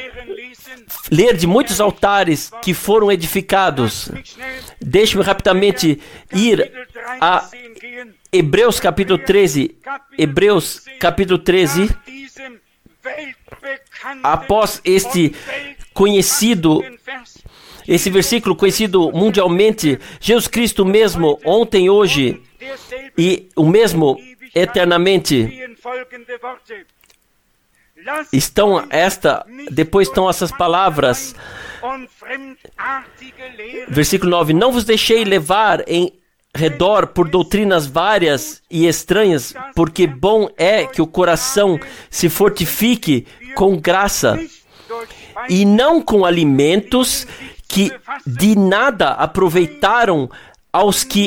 ler de muitos altares que foram edificados. Deixe-me rapidamente ir a Hebreus capítulo 13. Hebreus capítulo 13. Após este versículo conhecido mundialmente, Jesus Cristo mesmo, ontem, hoje e o mesmo eternamente. Depois estão essas palavras. Versículo 9: Não vos deixei levar em redor por doutrinas várias e estranhas, porque bom é que o coração se fortifique com graça, e não com alimentos que de nada aproveitaram aos que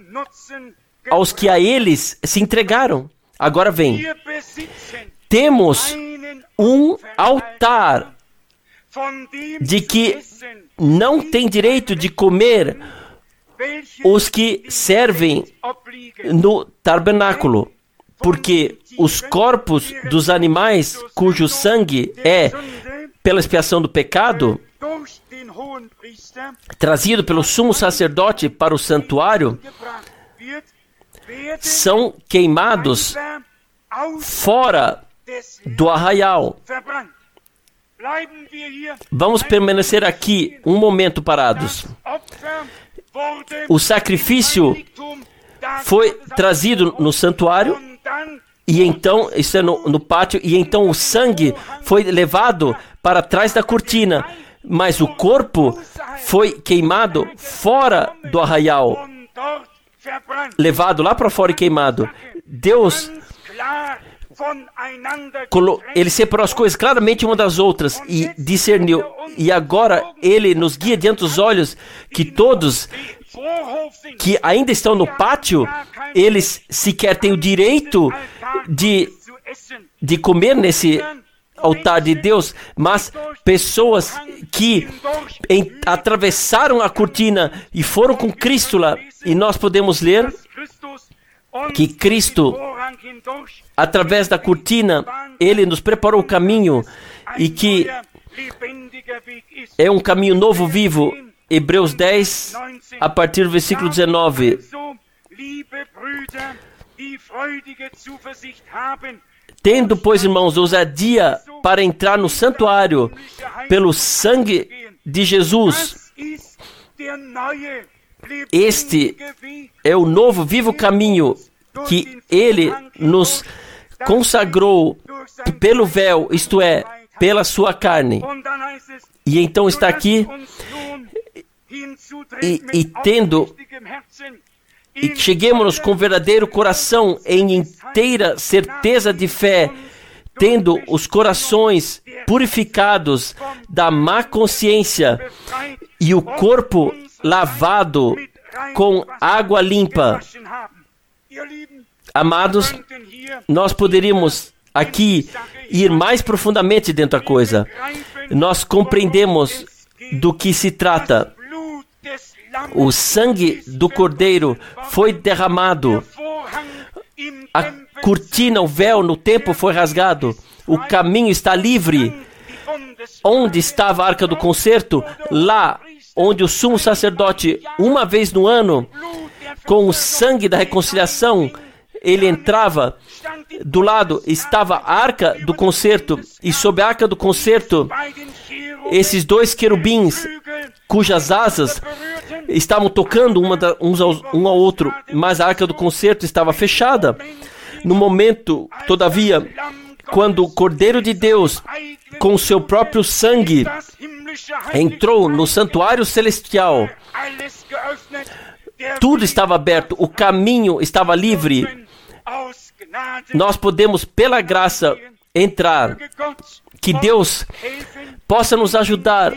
a eles se entregaram. Agora vem. Temos um altar de que não tem direito de comer os que servem no tabernáculo, porque os corpos dos animais cujo sangue é pela expiação do pecado, trazido pelo sumo sacerdote para o santuário, são queimados fora do arraial. Vamos permanecer aqui um momento parados. O sacrifício foi trazido no santuário, e então, isso é no pátio, e então o sangue foi levado para trás da cortina, mas o corpo foi queimado fora do arraial, levado lá para fora e queimado. Deus, ele separou as coisas claramente uma das outras e discerniu. E agora ele nos guia diante dos olhos que todos que ainda estão no pátio, eles sequer têm o direito de comer nesse altar de Deus, mas pessoas que atravessaram a cortina e foram com Cristo lá, e nós podemos ler que Cristo, através da cortina, ele nos preparou o caminho, e que é um caminho novo, vivo. Hebreus 10, a partir do versículo 19. Tendo, pois, irmãos, ousadia para entrar no santuário pelo sangue de Jesus, este é o novo, vivo caminho que ele nos consagrou pelo véu, isto é, pela sua carne. E então está aqui, e cheguemos com verdadeiro coração, em inteira certeza de fé, tendo os corações purificados da má consciência e o corpo lavado com água limpa. Amados, nós poderíamos aqui ir mais profundamente dentro da coisa. Nós compreendemos do que se trata. O sangue do Cordeiro foi derramado. A cortina, o véu no templo foi rasgado. O caminho está livre. Onde estava a Arca do Concerto? Lá onde o sumo sacerdote, uma vez no ano, com o sangue da reconciliação, ele entrava. Do lado estava a Arca do Concerto, e sob a Arca do Concerto, esses dois querubins, cujas asas estavam tocando um ao outro, mas a Arca do Concerto estava fechada. No momento, todavia, quando o Cordeiro de Deus, com o seu próprio sangue, entrou no santuário celestial, tudo estava aberto, o caminho estava livre. Nós podemos, pela graça, entrar. Que Deus possa nos ajudar,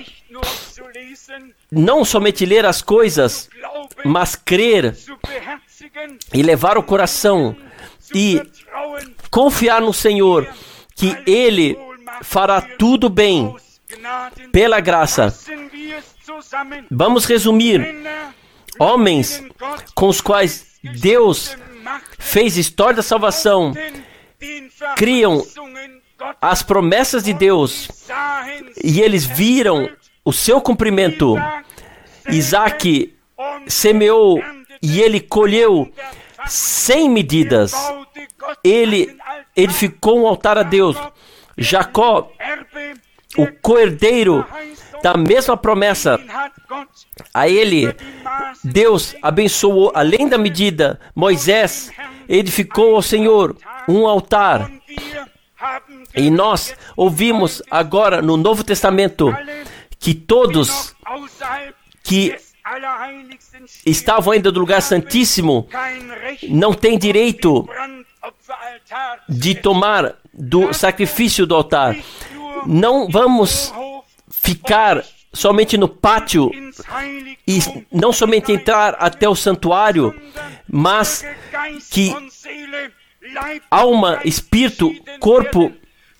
não somente ler as coisas, mas crer e levar o coração e confiar no Senhor, que Ele fará tudo bem pela graça. Vamos resumir. Homens com os quais Deus fez história da salvação, criam as promessas de Deus, e eles viram o seu cumprimento. Isaac semeou e ele colheu sem medidas. Ele edificou um altar a Deus. Jacó, o co-herdeiro da mesma promessa, a ele Deus abençoou além da medida. Moisés edificou ao Senhor um altar. E nós ouvimos agora no Novo Testamento que todos que estavam ainda do lugar santíssimo não têm direito de tomar do sacrifício do altar. Não vamos ficar somente no pátio e não somente entrar até o santuário, mas que alma, espírito, corpo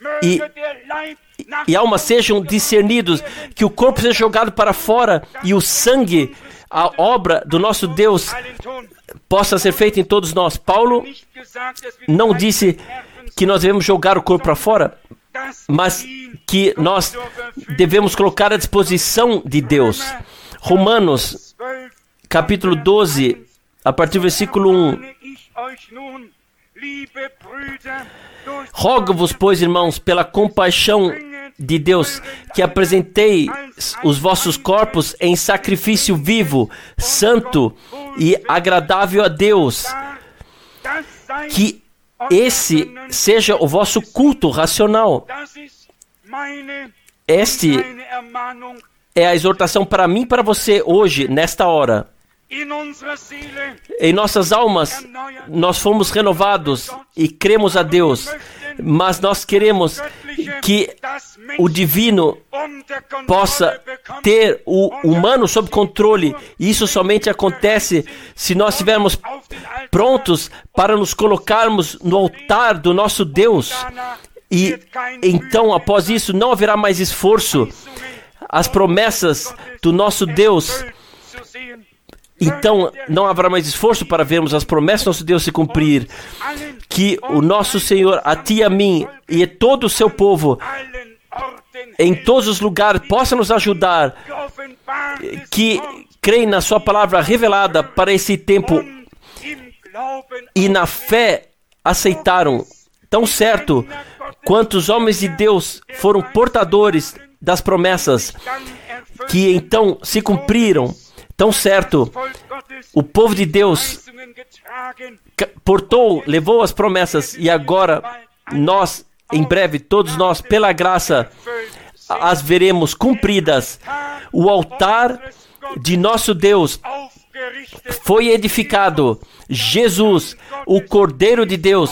e alma sejam discernidos, que o corpo seja jogado para fora e o sangue, a obra do nosso Deus, possa ser feita em todos nós. Paulo não disse que nós devemos jogar o corpo para fora, mas que nós devemos colocar à disposição de Deus. Romanos, capítulo 12, a partir do versículo 1. Rogo-vos, pois, irmãos, pela compaixão de Deus, que apresenteis os vossos corpos em sacrifício vivo, santo e agradável a Deus, que esse seja o vosso culto racional. Este é a exortação para mim e para você hoje, nesta hora. Em nossas almas, nós fomos renovados e cremos a Deus, mas nós queremos que o divino possa ter o humano sob controle. Isso somente acontece se nós estivermos prontos para nos colocarmos no altar do nosso Deus. E então, após isso, não haverá mais esforço. As promessas do nosso Deus, então não haverá mais esforço para vermos as promessas do nosso Deus se cumprir. Que o nosso Senhor, a ti e a mim, e a todo o seu povo, em todos os lugares, possa nos ajudar, que creem na sua palavra revelada para esse tempo e na fé aceitaram. Tão certo quanto os homens de Deus foram portadores das promessas, que então se cumpriram, tão certo o povo de Deus levou as promessas, e agora nós, em breve, todos nós, pela graça, as veremos cumpridas. O altar de nosso Deus foi edificado. Jesus, o Cordeiro de Deus,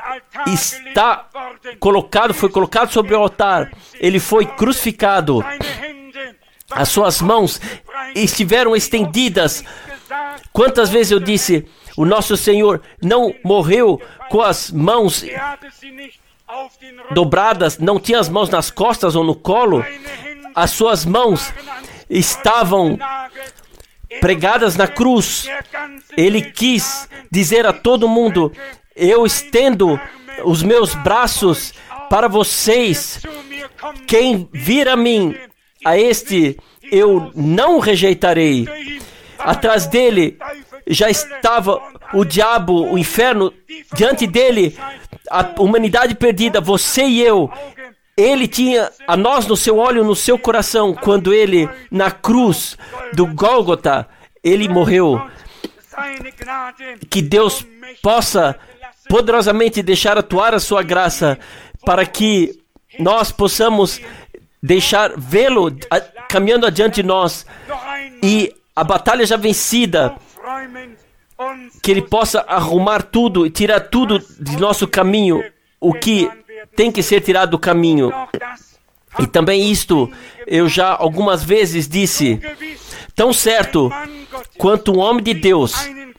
foi colocado sobre o altar. Ele foi crucificado. As suas mãos estiveram estendidas. Quantas vezes eu disse, o nosso Senhor não morreu com as mãos dobradas, não tinha as mãos nas costas ou no colo. As suas mãos estavam pregadas na cruz. Ele quis dizer a todo mundo: eu estendo os meus braços para vocês. Quem vir a mim, a este eu não rejeitarei. Atrás dele já estava o diabo, o inferno. Diante dele, a humanidade perdida, você e eu. Ele tinha a nós no seu olho, no seu coração, quando ele, na cruz do Gólgota, ele morreu. Que Deus possa poderosamente deixar atuar a sua graça, para que nós possamos deixar vê-lo caminhando adiante de nós, e a batalha já vencida, que ele possa arrumar tudo e tirar tudo de nosso caminho, o que tem que ser tirado do caminho. E também isto eu já algumas vezes disse: tão certo quanto um homem de Deus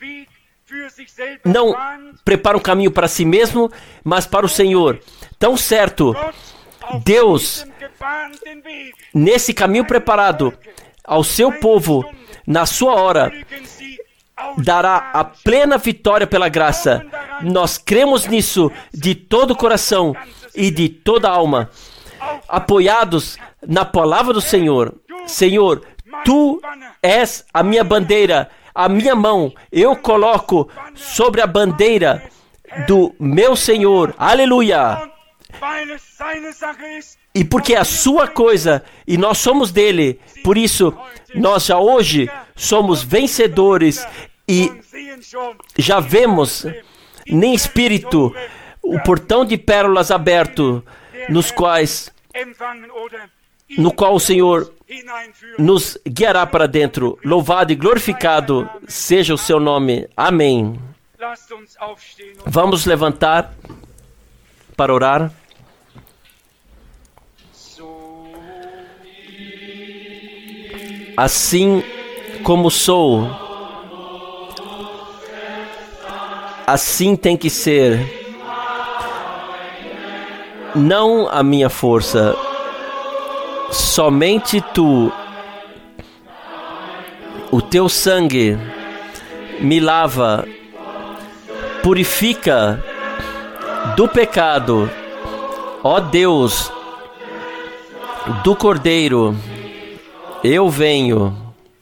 não prepara um caminho para si mesmo, mas para o Senhor, tão certo Deus, nesse caminho preparado ao seu povo, na sua hora, dará a plena vitória pela graça. Nós cremos nisso de todo o coração e de toda a alma, apoiados na palavra do Senhor. Senhor, tu és a minha bandeira, a minha mão eu coloco sobre a bandeira do meu Senhor. Aleluia! E porque é a sua coisa e nós somos dele, por isso nós já hoje somos vencedores e já vemos em espírito o portão de pérolas aberto, no qual o Senhor nos guiará para dentro. Louvado e glorificado seja o seu nome. Amém. Vamos levantar para orar. assim como sou, assim tem que ser. Não a minha força, somente tu. O teu sangue me lava, purifica do pecado, ó Deus, do Cordeiro. Eu venho,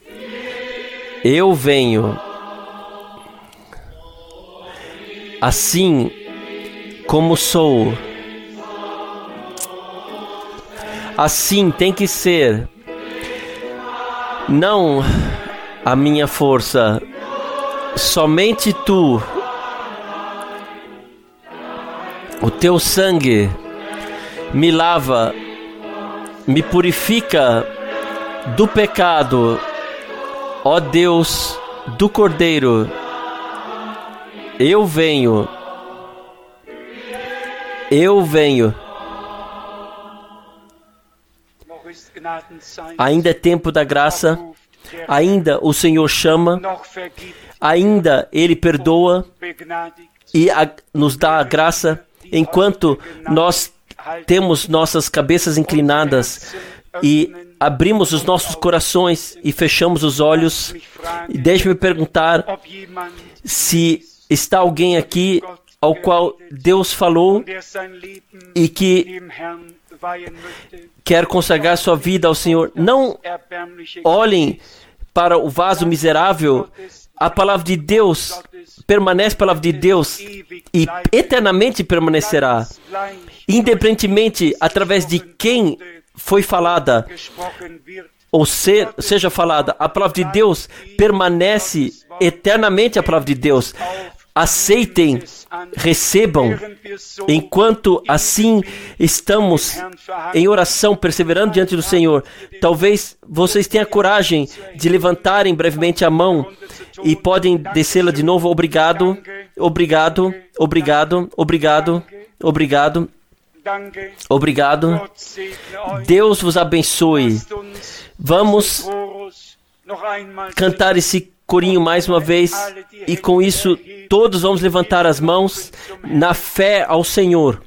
assim como sou, assim tem que ser. Não a minha força, somente tu. O teu sangue me lava, me purifica do pecado, ó Deus do Cordeiro. Eu venho. Ainda é tempo da graça, ainda o Senhor chama, ainda Ele perdoa e nos dá a graça, enquanto nós temos nossas cabeças inclinadas e abrimos os nossos corações e fechamos os olhos. Deixe-me perguntar se está alguém aqui ao qual Deus falou e que quer consagrar sua vida ao Senhor. Não olhem para o vaso miserável. A palavra de Deus permanece, a palavra de Deus, e eternamente permanecerá, independentemente através de quem foi falada ou seja falada. A palavra de Deus permanece eternamente, a palavra de Deus. Aceitem, recebam, enquanto assim estamos em oração, perseverando diante do Senhor. Talvez vocês tenham coragem de levantarem brevemente a mão e podem descê-la de novo. Obrigado, obrigado, obrigado, obrigado, obrigado, obrigado. Deus vos abençoe. Vamos cantar esse corinho mais uma vez, e com isso todos vamos levantar as mãos na fé ao Senhor.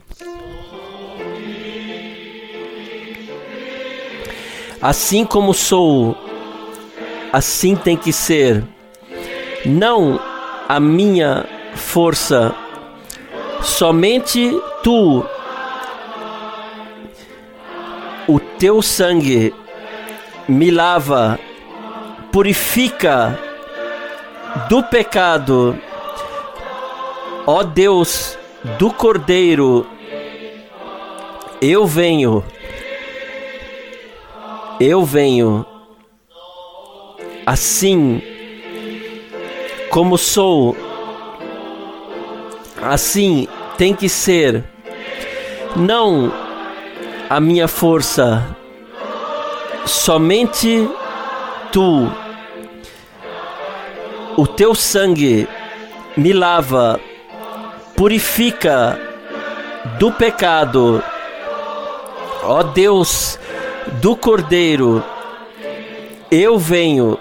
Assim como sou, assim tem que ser. Não a minha força, somente tu. O teu sangue me lava, purifica do pecado, ó Deus do Cordeiro. Eu venho, assim como sou, assim tem que ser. Não a minha força, somente tu. O teu sangue me lava, purifica do pecado, ó Deus do Cordeiro. Eu venho.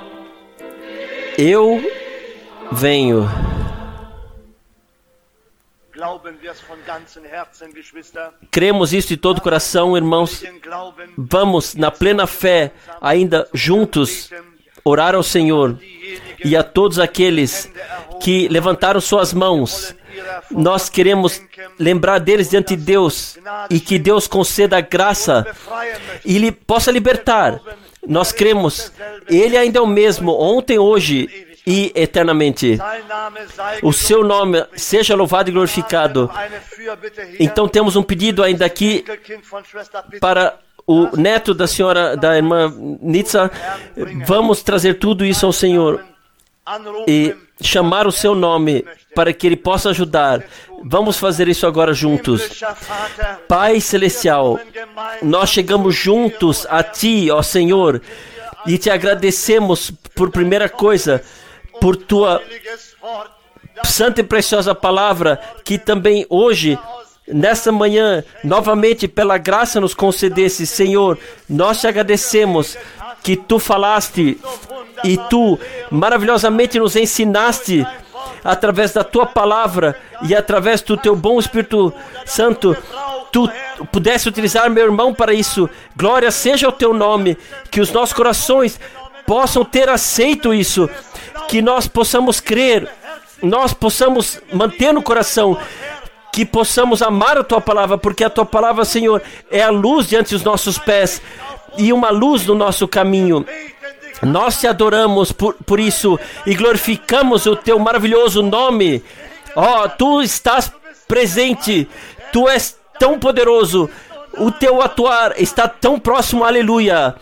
Cremos isso de todo o coração, irmãos. Vamos, na plena fé, ainda juntos, orar ao Senhor. E a todos aqueles que levantaram suas mãos, nós queremos lembrar deles diante de Deus, e que Deus conceda a graça e Ele possa libertar. Nós cremos, Ele ainda é o mesmo, ontem, hoje e eternamente. O seu nome seja louvado e glorificado. Então temos um pedido ainda aqui para o neto da senhora, da irmã Nitsa. Vamos trazer tudo isso ao Senhor e chamar o seu nome para que Ele possa ajudar. Vamos fazer isso agora juntos. Pai Celestial, nós chegamos juntos a Ti, ó Senhor, e Te agradecemos por primeira coisa, por Tua santa e preciosa palavra, que também hoje, nesta manhã, novamente pela graça nos concedesse. Senhor, nós Te agradecemos que tu falaste e tu maravilhosamente nos ensinaste através da tua palavra e através do teu bom Espírito Santo, tu pudesse utilizar meu irmão para isso. Glória seja o teu nome, que os nossos corações possam ter aceito isso, que nós possamos crer, nós possamos manter no coração, que possamos amar a tua palavra, porque a tua palavra, Senhor, é a luz diante dos nossos pés e uma luz no nosso caminho. Nós te adoramos por isso e glorificamos o teu maravilhoso nome. Tu estás presente, tu és tão poderoso, o teu atuar está tão próximo, aleluia.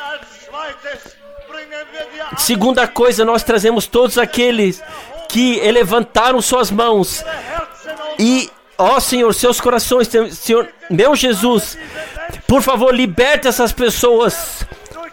Segunda coisa, nós trazemos todos aqueles que levantaram suas mãos e, Senhor, seus corações, Senhor, meu Jesus, por favor, liberte essas pessoas,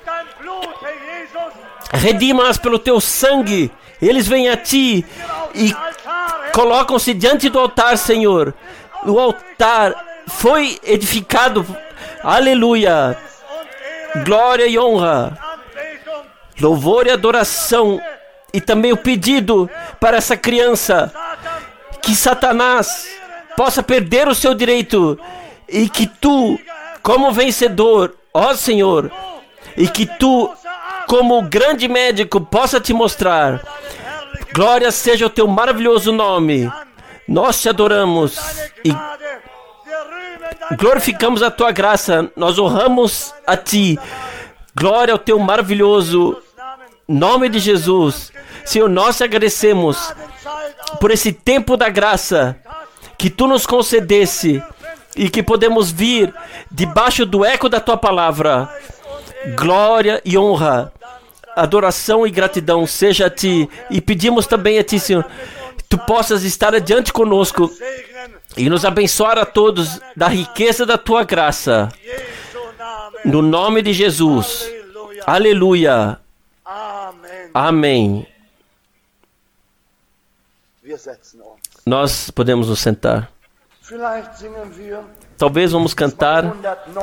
redima-as pelo teu sangue. Eles vêm a ti e colocam-se diante do altar, Senhor. O altar foi edificado, aleluia, glória e honra, louvor e adoração, e também o pedido para essa criança, que Satanás possa perder o seu direito, e que tu, como vencedor, Senhor, e que tu, como grande médico, possa te mostrar. Glória seja o teu maravilhoso nome. Nós te adoramos e glorificamos a tua graça. Nós honramos a ti. Glória ao teu maravilhoso nome de Jesus. Senhor, nós te agradecemos por esse tempo da graça que tu nos concedesse e que podemos vir debaixo do eco da tua palavra. Glória e honra, adoração e gratidão seja a ti, e pedimos também a ti, Senhor, tu possas estar adiante conosco e nos abençoar a todos da riqueza da tua graça, no nome de Jesus, aleluia, amém. Nós podemos nos sentar. Talvez vamos cantar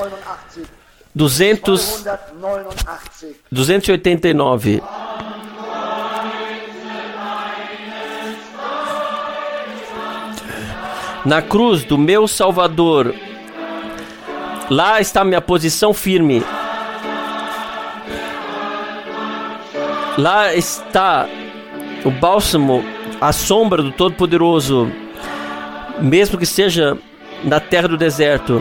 289. Na cruz do meu Salvador, lá está minha posição firme. Lá está o bálsamo, a sombra do Todo-Poderoso, mesmo que seja na terra do deserto.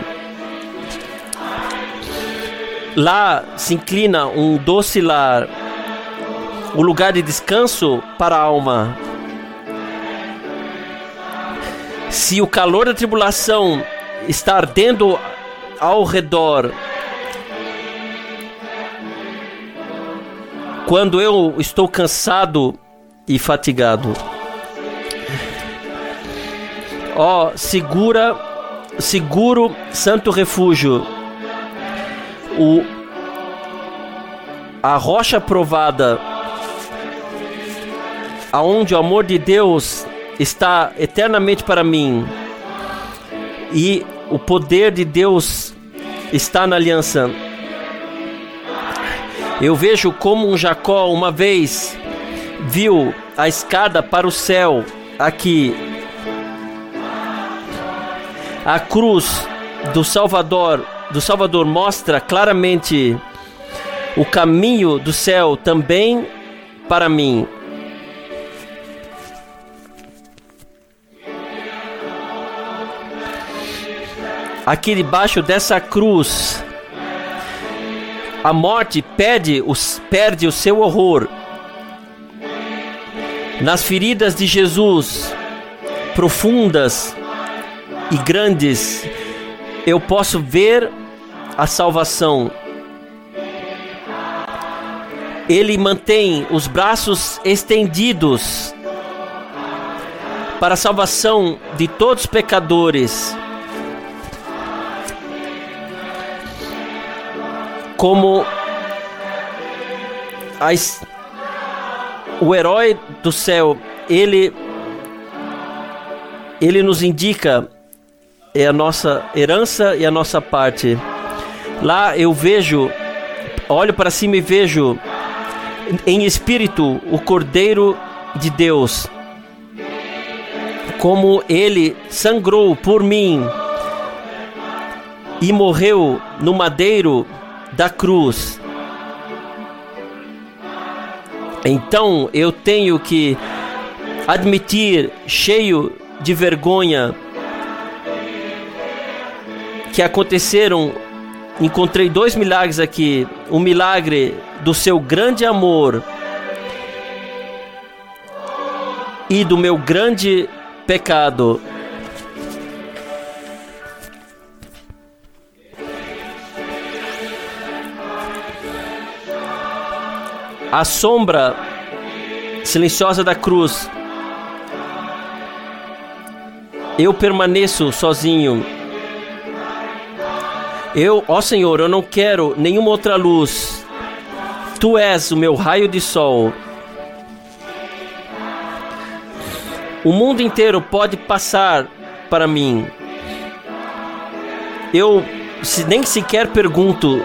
Lá se inclina um doce lar, um lugar de descanso para a alma. Se o calor da tribulação está ardendo ao redor, quando eu estou cansado e fatigado, seguro santo refúgio, a rocha provada, aonde o amor de Deus está eternamente para mim, e o poder de Deus está na aliança. Eu vejo como um Jacó uma vez viu a escada para o céu aqui. A cruz do Salvador mostra claramente o caminho do céu também para mim. Aqui debaixo dessa cruz, a morte perde o seu horror. Nas feridas de Jesus, profundas e grandes, eu posso ver a salvação. Ele mantém os braços estendidos para a salvação de todos os pecadores. Como o herói do céu, ele nos indica a nossa herança e a nossa parte. Lá eu vejo olho para cima e vejo em espírito o Cordeiro de Deus, como ele sangrou por mim e morreu no madeiro da cruz. Então eu tenho que admitir, cheio de vergonha, que aconteceram. Encontrei 2 milagres aqui. O milagre do seu grande amor e do meu grande pecado. A sombra silenciosa da cruz. Eu permaneço sozinho. Ó Senhor, eu não quero nenhuma outra luz. Tu és o meu raio de sol. O mundo inteiro pode passar para mim. Eu nem sequer pergunto.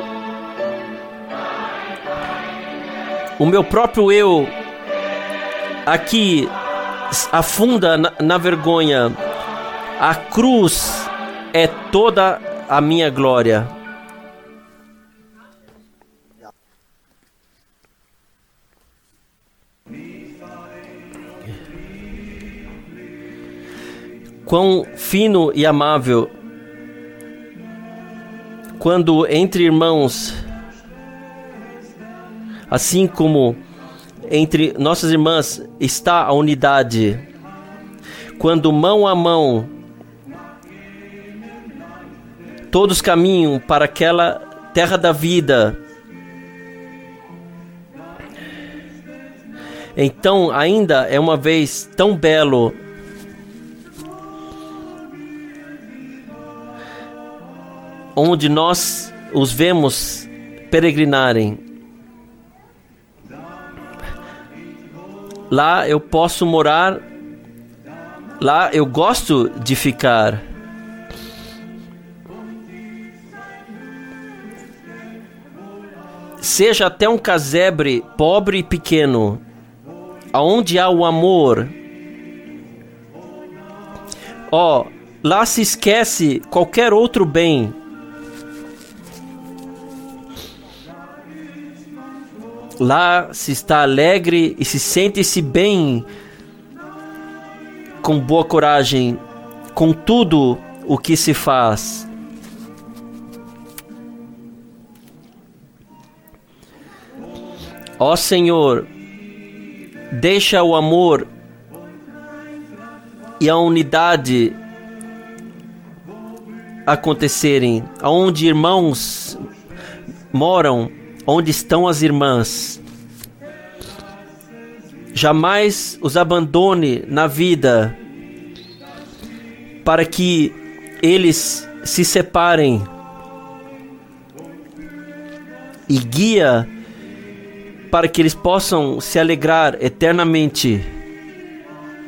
O meu próprio eu aqui afunda na vergonha. A cruz é toda a minha glória. Quão fino e amável, quando entre irmãos, assim como entre nossas irmãs está a unidade, quando mão a mão todos caminham para aquela terra da vida, então ainda é uma vez tão belo onde nós os vemos peregrinarem. Lá eu posso morar, lá eu gosto de ficar. Seja até um casebre pobre e pequeno, aonde há o amor, lá se esquece qualquer outro bem. Lá se está alegre e se sente-se bem, com boa coragem, com tudo o que se faz. Ó Senhor, deixa o amor e a unidade acontecerem, aonde irmãos moram, onde estão as irmãs. Jamais os abandone na vida, para que eles se separem, e guia para que eles possam se alegrar eternamente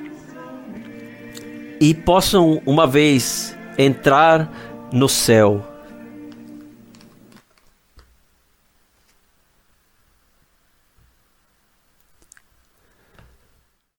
e possam uma vez entrar no céu.